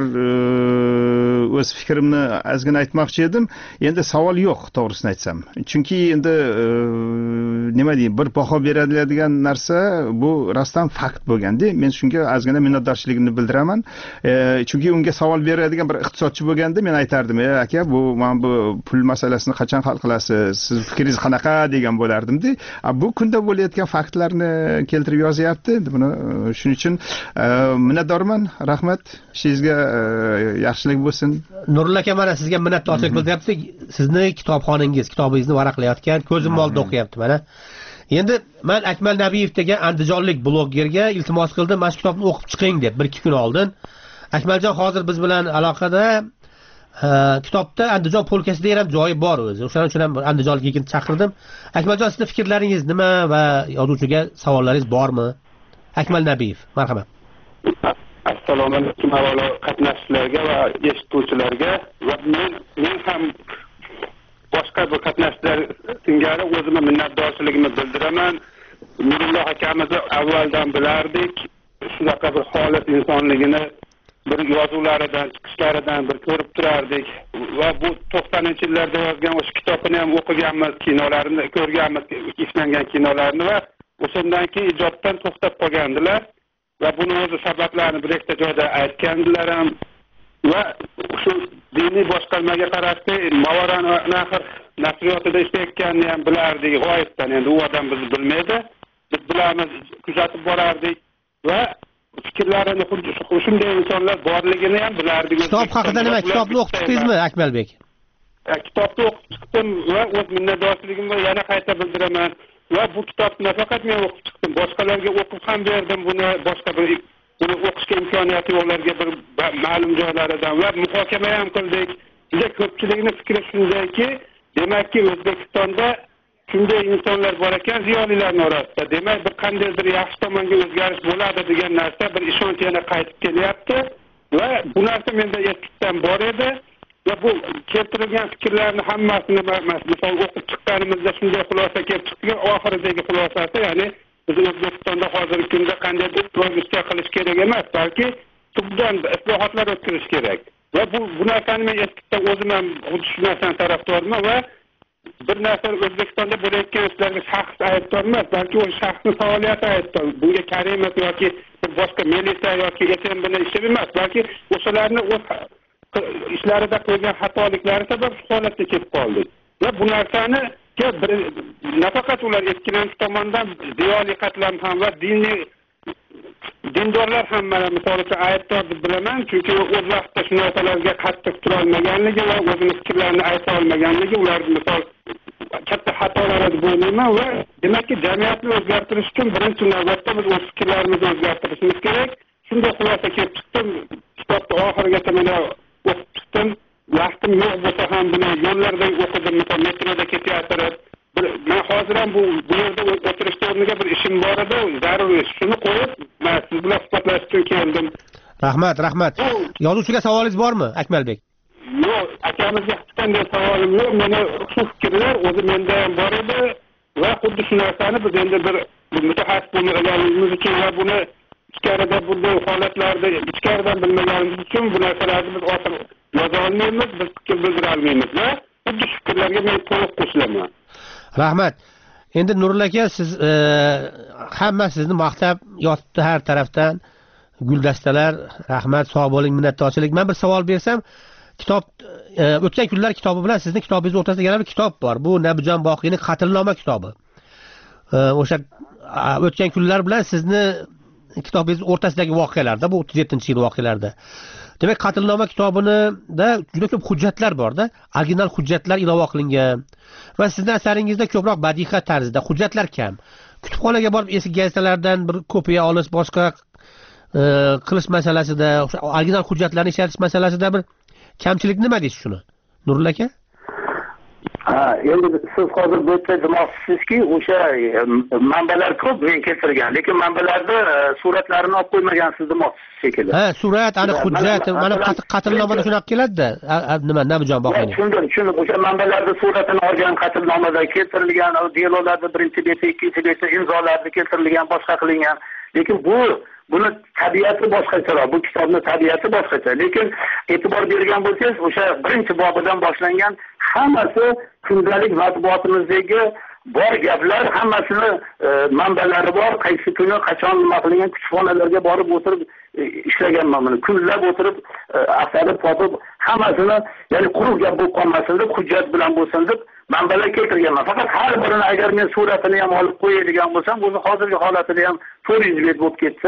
o'z fikrimni ozgina aytmoqchi edim. Endi savol yo'q, to'g'risini aytsam. Chunki endi nima deyim, bir baho beriladigan narsa bu rostdan fakt bo'lganda, men shunga ozgina minnatdorchiligimni bildiraman. Chunki unga savol beradigan bir iqtisodchi bo'lganda men aytardim, "Ey aka, bu men bu pul masalasini qachon hal qilasiz? Siz fikringiz qanaqa?" degan bo'lardim-da. Bu kunda bo'layotgan faktlarni keltirib yozyapti. Buni shuning uchun minnatdorman. Rahmat. Ishingizga yaxshilik bo'lsin. Nurullo aka, mana sizga minnatdorchilik bildiryapti. Sizni kitobxonangiz, kitobingizni varaqlayotgan, ko'zim oldida o'qiyapti mana. Endi men Akmal Nabiyev degan andijonlik blogerga iltimos qildim, mana shu kitobni o'qib chiqing deb bir ikki kun oldin. Akmaljon hozir biz bilan aloqada. Kitobda Andijon polkasida ham joyi bor o'zi. O'shaning uchun ham andijonlik yigitni chaqirdim. Akmaljon, sizning fikrlaringiz nima va yozuvchiga savollaringiz bormi? Akmal Nabiyev, marhamat. Assalomu alaykum avvalo qatnashchilarga va eshituvchilarga va men men ham boshqa bir qatnashchilar singari o'zimga minnatdorchiligimni bildiraman. Nurulloh akamizni avvaldan bilardik. Shunaqa bir xolis insonligini bir yozuvlaridan, chiqishlaridan bir ko'rib turardik va bu to'qsoninchi yillarda yozgan o'sha kitobini ham o'qiganmiz, kinolarini ko'rganmiz, ishlangan kinolarini va o'shandan keyin ijoddan to'xtab qolgandilar. Va buni o'zi sabablarini bir ikkita joyda aytgandilar ham va shu diniy boshqarmaga qarashli Mavaran Nahr nasriyotida ishlayotganini ham bilardik g'oyibdan. Endi u odam bizni bilmaydi. Biz bilamiz, kuzatib borardik va fikrlarini xuddi shunday insonlar borligini ham bilardik. Kitob haqida nima? Kitobni o'qib chiqdingizmi, Akmalbek? Kitobni o'qib chiqdim va o'z minnatdorchiligimni yana qayta bildiraman. Va bu kitobni nafaqat men o'qib chiqdim, boshqalarga o'qib ham berdim buni, boshqa bir buni o'qishga imkoniyati yo'qlarga bir ma'lum joylaridan va muhokama ham qildik. Juda ko'pchilikning fikri shundayki, demakki O'zbekistonda shunday insonlar bor ekan ziyolilarning orasida. Demak, bir qandaydir yaxshi tomonga o'zgarish bo'ladi degan narsa bir ishonch yana qaytib kelyapti va bu narsa menda eskidan bor edi. Va bu keltirilgan fikrlarni hammasini misol o'qib chiqqanimizda shunday xulosa kelib chiqdi. Oxiridagi xulosasi, ya'ni biz O'zbekistonda hozirgi kunda qandaydir progressga qilish kerak emas, balki tubdan islohotlar o'tkirish kerak. Va bu bu narsani men eskidan o'zim ham xuddi shu narsadan tarafdorman va bir narsa O'zbekistonda bo'layotgan ishlarga shaxs aybdor emas, balki o'sha shaxsning faoliyati aybdor. Bunga Karimov yoki boshqa militsiya yoki F M bni ishi emas, balki o'shalarni o'z ishlarida qilgan xatoliklari sabab holatga kelib qoldik. Va bu narsani bir nafaqat ular ikkilamchi tomondan ziyoli qatlam ham va diniy dindorlar ham mana misol uchun aybdor deb bilaman, chunki o'z vaqtida shu narsalarga qattiq tura olmaganligi va o'zini fikrlarini ayta olmaganligi ular misol katta xatolar deb o'ylayman va demakki jamiyatni o'zgartirish uchun birinchi navbatda biz o'z fikrlarimizni o'zgartirishimiz kerak. Shunday xulosa kelib chiqdim. Kitobni oxirigacha mana o'qib chiqdim. Vaqtim yo'q bo'lsa ham buni yo'llarda o'qidim, misol metroda ketayotib. Men hozir ham bu bu yerda o'tirish o'rniga bir ishim bor edi, zarur ish. Shuni qo'yib, men siz bilan suhbatlashish uchun keldim. Rahmat, rahmat. Yozuvchiga savolingiz bormi, Akmalbek? Yo'q, akamizga hech qanday savolim yo'q. Meni shu fikrlar o'zi menda ham bor edi va xuddi shu narsani biz endi bir mutaxassis bo'lganimiz uchun va buni ichkarida bunday holatlarda ichkaridan bilmaganimiz uchun bu narsalarni biz oxir yoza olmaymiz, biz fikr bildira olmaymiz va bu fikrlarga men to'liq qo'shilaman. Rahmat. Endi Nurul aka, siz hamma sizni maqtab yotibdi har tarafdan. Guldastalar, rahmat, sog' bo'ling, minnatdorchilik. Men bir savol bersam, kitob o'tgan kunlar kitobi bilan sizni kitobingiz o'rtasida yana bir kitob bor. Bu Nabijon Boqiyning Qatlnoma kitobi. O'sha o'tgan kunlar bilan sizni kitobingiz o'rtasidagi voqealarda, bu o'ttiz yettinchi yil voqealarida. Demak, Qatlnoma kitobida juda ko'p hujjatlar bor-da, original hujjatlar ilova qilingan. Va sizning asaringizda ko'proq badiiy tarzda hujjatlar kam. Kutubxonaga borib eski gazetalardan bir kopiya olish, boshqa qilish masalasida, o'sha original hujjatlarni ishlatish masalasida bir kamchilik nima deysiz shuni? Nurul aka? Ha, endi siz hozir bu yerda demoqchisizki, o'sha manbalar ko'p men keltirgan, lekin manbalarda suratlarini olib qo'ymagansiz demoqchisiz shekilli. Ha, surat, aniq hujjat, mana qatlnomada shunaqa keladi-da. Nima, Nabijon Boqiyning. Tushundim, tushundim. O'sha manbalarda suratini olgan qatlnomada keltirilgan, delolarda birinchi beti, ikkinchi beti, imzolarda keltirilgan, boshqa qilingan. Lekin bu buni tabiati boshqacharoq, bu kitobning tabiati boshqacha. Lekin e'tibor bergan bo'lsangiz, o'sha birinchi bobidan boshlangan hammasi kundalik matbuotimizdagi bor gaplar, hammasini manbalari bor, qaysi kuni qachon nima qilingan, kutubxonalarga borib o'tirib ishlaganman buni. Kunlab o'tirib, asarib topib, hammasini, ya'ni quruq gap bo'lib qolmasin deb, hujjat bilan bo'lsin deb manbalar keltirganman. Faqat har birini agar men suratini ham olib qo'yadigan bo'lsam, o'zi hozirgi holatida ham to'rt yuz bet bo'lib ketsa,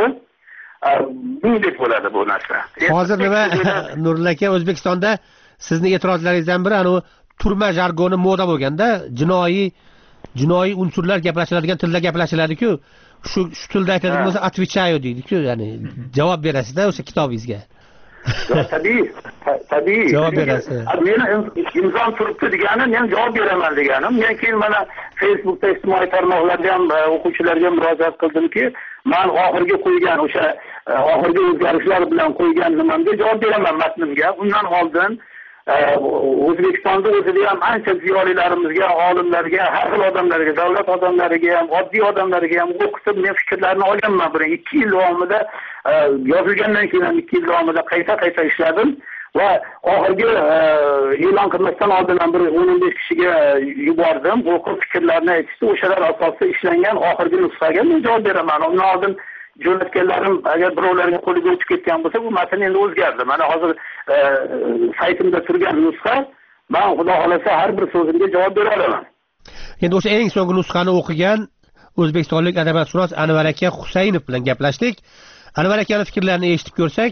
bunday bo'ladi bu narsa. Hozir nima Nurul aka, O'zbekistonda sizning e'tirozlaringizdan biri anu turma jargoni moda bo'lganda, jinoiy jinoiy unsurlar gaplashiladigan tilda gaplashiladi-ku, shu shu tilda aytadigan bo'lsa atvichayo deydi-ku, ya'ni javob berasizda o'sha kitobingizga. Tabiiy, tabiiy. Javob berasiz. Meni imzom turibdi deganim, men javob beraman deganim. Men keyin mana Facebookda, ijtimoiy tarmoqlarda ham o'quvchilarga murojaat qildimki, men oxirgi qo'ygan o'sha oxirgi o'zgarishlar bilan qo'ygan nimamga javob beraman matnimga. Undan oldin O'zbekistonda o'zida ham ancha ziyolilarimizga, olimlarga, har xil odamlarga, davlat odamlariga ham, oddiy odamlarga ham o'qitib, men fikrlarini olganman. Bir ikki yil davomida yozilgandan keyin ham ikki yil davomida qayta-qayta ishladim va oxirgi e'lon qilmasdan oldin ham bir o'n besh kishiga yubordim. O'qib fikrlarini aytishdi. O'shalar asosida ishlangan oxirgi nusxaga men javob beraman. Undan oldin jo'natganlarim agar birovlarga qo'liga o'tib ketgan bo'lsa, bu matn endi o'zgardi. Mana hozir saytimda turgan nusxa, men xudo xolasa har bir so'zimga javob bera olaman. Endi o'sha eng so'nggi nusxani o'qigan o'zbekistonlik adabiyotshunos Anvar aka Husaynov bilan gaplashdik. Anvar akaning fikrlarini eshitib ko'rsak,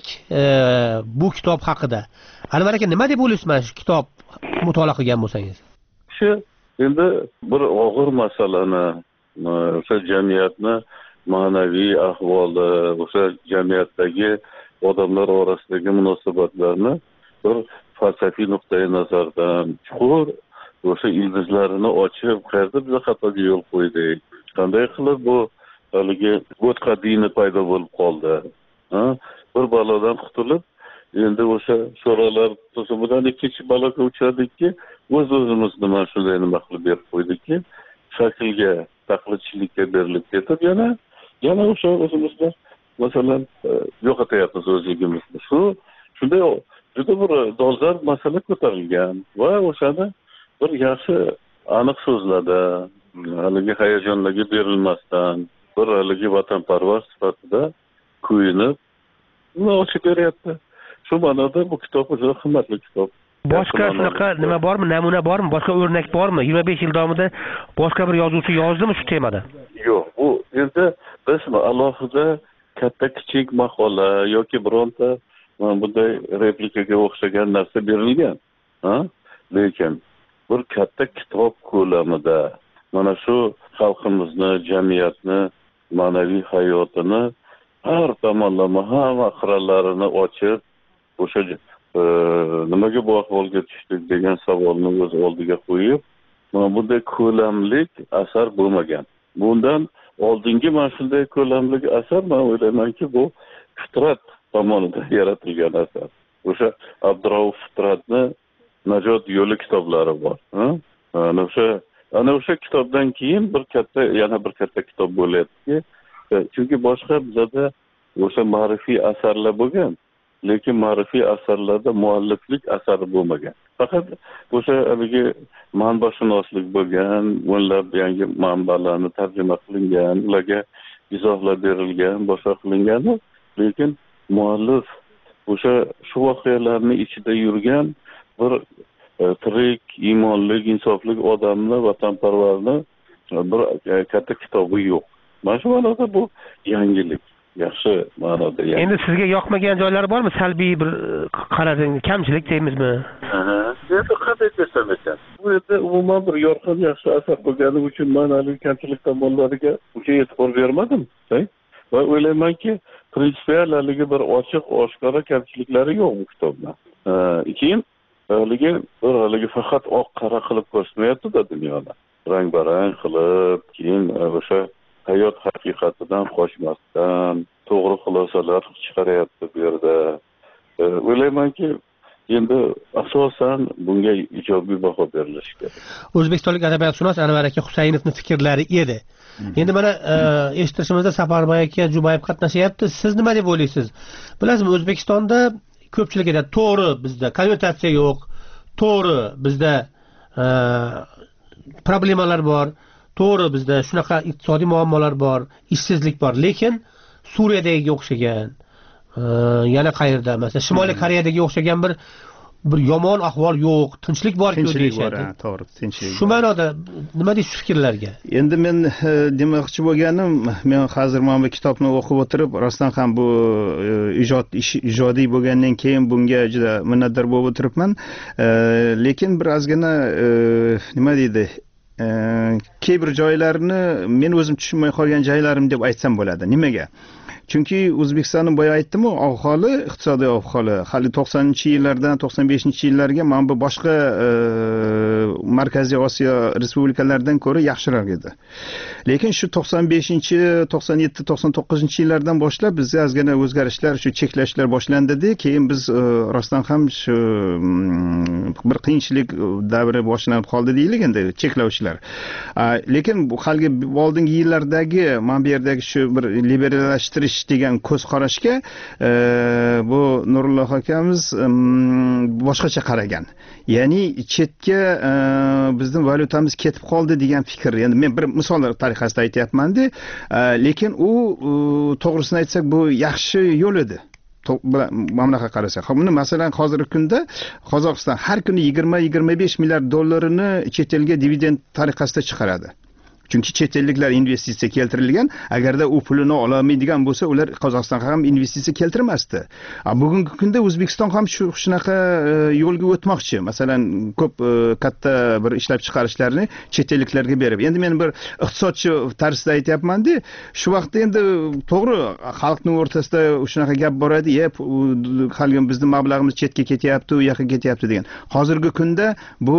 bu kitob haqida. Anvar aka, nima deb o'ylaysiz mana shu kitob mutolaa qilgan bo'lsangiz? Shu endi bir og'ir masalani, o'sha jamiyatni ma'naviy ahvoli, o'sha jamiyatdagi odamlar orasidagi munosabatlarni bir falsafiy nuqtai nazardan chuqur o'sha ildizlarini ochib, qayerda biz xatoga yo'l qo'ydik, qanday qilib bu haligi bo'tqa dini paydo bo'lib qoldi, bir balodan qutulib, endi o'sha sho'rolar to'sibidan ikkinchi baloga uchradikki, o'z o'zimizni mana shunday nima qilib berib qo'ydikki, shaklga, taqlidchilikka berilib ketib, yana yana o'sha o'zimizni masalan yo'qotyapmiz o'zligimizni. Shu shunday juda bir dolzarb masala ko'tarilgan va o'shani bir yaxshi aniq so'zlarda, haligi hayajonlarga berilmasdan, bir haligi vatanparvar sifatida kuyinib, uni ochib beryapti. Shu ma'noda bu kitob juda qimmatli kitob. Boshqa shunaqa nima bormi, namuna bormi, boshqa o'rnak bormi? yigirma besh yil davomida boshqa bir yozuvchi yozdimi shu temada? Yo'q, bu endi biz alohida katta kichik maqola yoki bironta bunday replikaga o'xshagan narsa berilgan. Ha? Lekin bir katta kitob ko'lamida mana shu xalqimizni, jamiyatni, ma'naviy hayotini har tomonlama, hamma qirralarini ochib, o'sha nimaga bu ahvolga tushdik degan savolni o'z oldiga qo'yib, mana bunday ko'lamlik asar bo'lmagan. Bundan oldingi mana shunday ko'lamlik asar, men o'ylaymanki, bu Fitrat tomonidan yaratilgan asar. O'sha Abdurauf Fitratni Najot yo'li kitoblari bor. Ana o'sha ana o'sha kitobdan keyin bir katta, yana bir katta kitob bo'lyapti. Chunki boshqa bizada o'sha ma'rifiy asarlar bo'lgan. lekin ma'rifiy asarlarda mualliflik asari bo'lmagan. Faqat o'sha haligi manbashunoslik bo'lgan, o'nlab yangi manbalarni tarjima qilingan, ularga izohlar berilgan, boshqa qilingan, lekin muallif o'sha shu voqealarning ichida yurgan bir e, tirik, iymonli, insofli odamni, vatanparvarni bir e, katta kitobi yo'q. Mana shu ma'noda bu yangilik. Yaxshi ma'noda. Endi sizga yoqmagan joylari bormi? Salbiy bir qaradingiz, kamchilik deymizmi? Ha, endi qanday desam ekan. Bu yerda umuman bir yorqin yaxshi asar bo'lgani uchun men hali kamchilik tomonlariga uncha e'tibor bermadim. Va o'ylaymanki, prinsipial haligi bir ochiq, oshkora kamchiliklari yo'q bu kitobda. Keyin haligi bir haligi faqat oq qora qilib ko'rsatmayapti-da dunyoni. Rang-barang qilib, keyin o'sha hayot haqiqatidan qochmasdan to'g'ri xulosalar chiqaryapti bu yerda. O'ylaymanki, endi asosan bunga ijobiy baho berilishi kerak. O'zbekistonlik adabiyotshunos Anvar aka Husaynovning fikrlari edi. Endi mana eshitishimizda Safarboy aka Jumayev qatnashyapti. Siz nima deb o'ylaysiz? Bilasizmi, O'zbekistonda ko'pchilik aytadi, to'g'ri bizda konvertatsiya yo'q, to'g'ri bizda problemalar bor. To'g'ri bizda shunaqa iqtisodiy muammolar bor, ishsizlik bor, lekin Suriyadagi o'xshagan, yana qayerda, masalan, Shimoliy Koreyadagi o'xshagan bir bir yomon ahvol yo'q, tinchlik bor-ku deyishadi. To'g'ri, tinchlik. Shu ma'noda nima deysiz fikrlarga? Endi men demoqchi bo'lganim, men hozir mana bu kitobni o'qib o'tirib, rostdan ham bu ijod ijodiy bo'lgandan keyin bunga juda minnatdor bo'lib o'tiribman. Lekin bir ozgina nima deydi? Key bir joylarni men o'zim tushunmay qolgan joylarim deb aytsam bo'ladi. Nimaga? Chunki O'zbekistonni boya aytdim-ku, ahvoli, iqtisodiy ahvoli hali to'qsoninchi yillardan to'qson beshinchi yillarga mana bu boshqa Markaziy Osiyo respublikalaridan ko'ra yaxshiroq edi. Lekin shu to'qson beshinchi, to'qson yetti, to'qson to'qqizinchi yillardan boshlab bizda ozgina o'zgarishlar, shu cheklashlar boshlandi. Keyin biz rostdan ham shu bir qiyinchilik davri boshlanib qoldi deylik endi, cheklovchilar. Lekin bu halgi oldingi yillardagi mana bu yerdagi shu bir liberallashtirish degan ko'z qarashga bu Nurulloh akamiz boshqacha qaragan. Ya'ni chetga bizning valyutamiz ketib qoldi degan fikr. Endi men bir misol tariqasida aytyapman-da, lekin u to'g'risini aytsak bu yaxshi yo'l edi. Mamlakat qarasak. Buni masalan hozirgi kunda Qozog'iston har kuni yigirma yigirma besh milliard dollarini chet elga dividend tariqasida chiqaradi. Chunki chet elliklar investitsiya keltirilgan, agarda u pulini ololmaydigan bo'lsa, ular Qozog'istonga ham investitsiya keltirmasdi. Bugungi kunda O'zbekiston ham shu shunaqa yo'lga o'tmoqchi. Masalan, ko'p katta bir ishlab chiqarishlarni chet elliklarga berib. Endi men bir iqtisodchi tarzda aytyapman-da, shu vaqtda endi to'g'ri xalqning o'rtasida shunaqa gap boradi, "Ye, hali bizning mablag'imiz chetga ketyapti, u yoqqa ketyapti" degan. Hozirgi kunda bu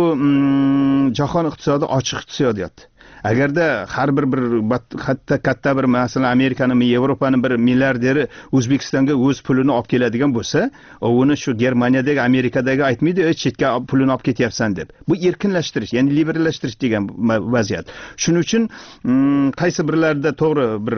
jahon iqtisodi ochiq iqtisodiyot. Agarda har bir bir katta katta bir masalan Amerikaning, Yevropaning bir milliarderi O'zbekistonga o'z pulini olib keladigan bo'lsa, uni shu Germaniyadagi, Amerikadagi aytmaydi, "Chetga pulini olib ketyapsan" deb. Bu erkinlashtirish, ya'ni liberallashtirish degan vaziyat. Shuning uchun qaysi birlarda to'g'ri bir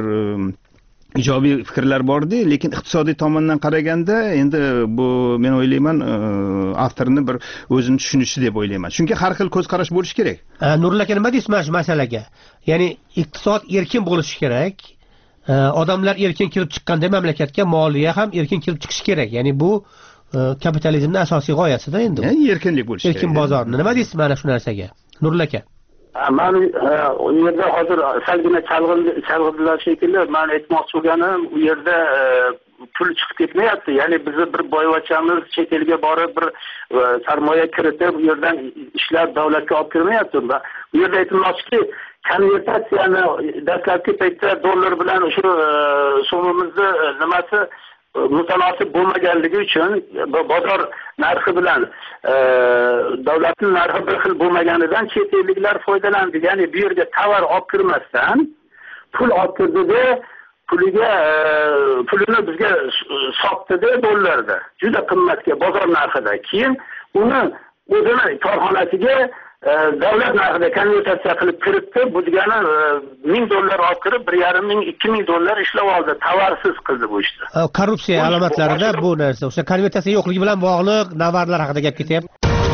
ijobiy fikrlar bordi, lekin iqtisodiy tomondan qaraganda endi bu men o'ylayman avtorni bir o'zini tushunishi deb o'ylayman. Chunki har xil ko'z qarash bo'lishi kerak. Nurullo aka nima deysiz mana shu masalaga? Ya'ni iqtisod erkin bo'lishi kerak. Odamlar erkin kirib chiqqanda mamlakatga moliya ham erkin kirib chiqishi kerak. Ya'ni bu kapitalizmning asosiy g'oyasida endi. Ya'ni erkinlik bo'lishi kerak. Erkin bozorni. Nima deysiz mana shu narsaga? Nurullo aka. Men u yerda hozir salgina chalg'irdilar shekilli, men aytmoqchi bo'lganim, u yerda pul chiqib ketmayapti. Ya'ni bizni bir boyvachamiz chet elga borib bir sarmoya kiritib, u yerdan ishlab davlatga olib kirmayapti. Bu yerda aytilmoqchiki, konvertatsiyani dastlabki paytda dollar bilan shu so'mimizni nimasi mutanosib bo'lmaganligi uchun bozor narxi bilan davlatning narxi bir xil bo'lmaganidan chet elliklar foydalandi. Ya'ni bu yerga tovar olib kirmasdan pul olib kirdida, puliga pulini bizga sotdida dollarda, juda qimmatga bozor narxida. Keyin uni o'zini korxonasiga davlat narxida konvertatsiya qilib kiritdi. Bu degani ming dollar olib kirib bir yarim ming ikki ming dollar ishlab oldi, tovarsiz qildi bu ishni. Korrupsiya alomatlarida bu narsa o'sha konvertatsiya yo'qligi bilan bog'liq navarlar haqida gap ketyapti.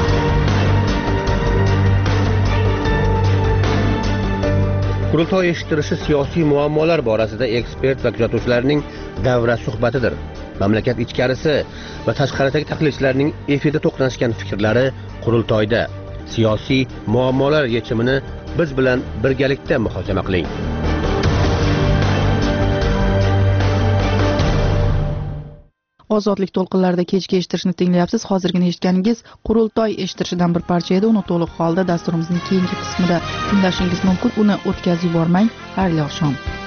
Qurultoy eshittirishi siyosiy muammolar borasida ekspert va kuzatuvchilarning davra suhbatidir. Mamlakat ichkarisi va tashqaridagi tahlilchilarning efirda to'qnashgan fikrlari qurultoyda. Siyosiy muammolar yechimini biz bilan birgalikda muhokama qiling. Ozodlik to'lqinlarida kechki eshittirishni tinglayapsiz. Hozirgina eshitganingiz qurultoy eshittirishidan bir parcha edi. Uni to'liq holda dasturimizning keyingi qismida tinglashingiz mumkin. Uni o'tkazib yubormang. Xayrli oqshom.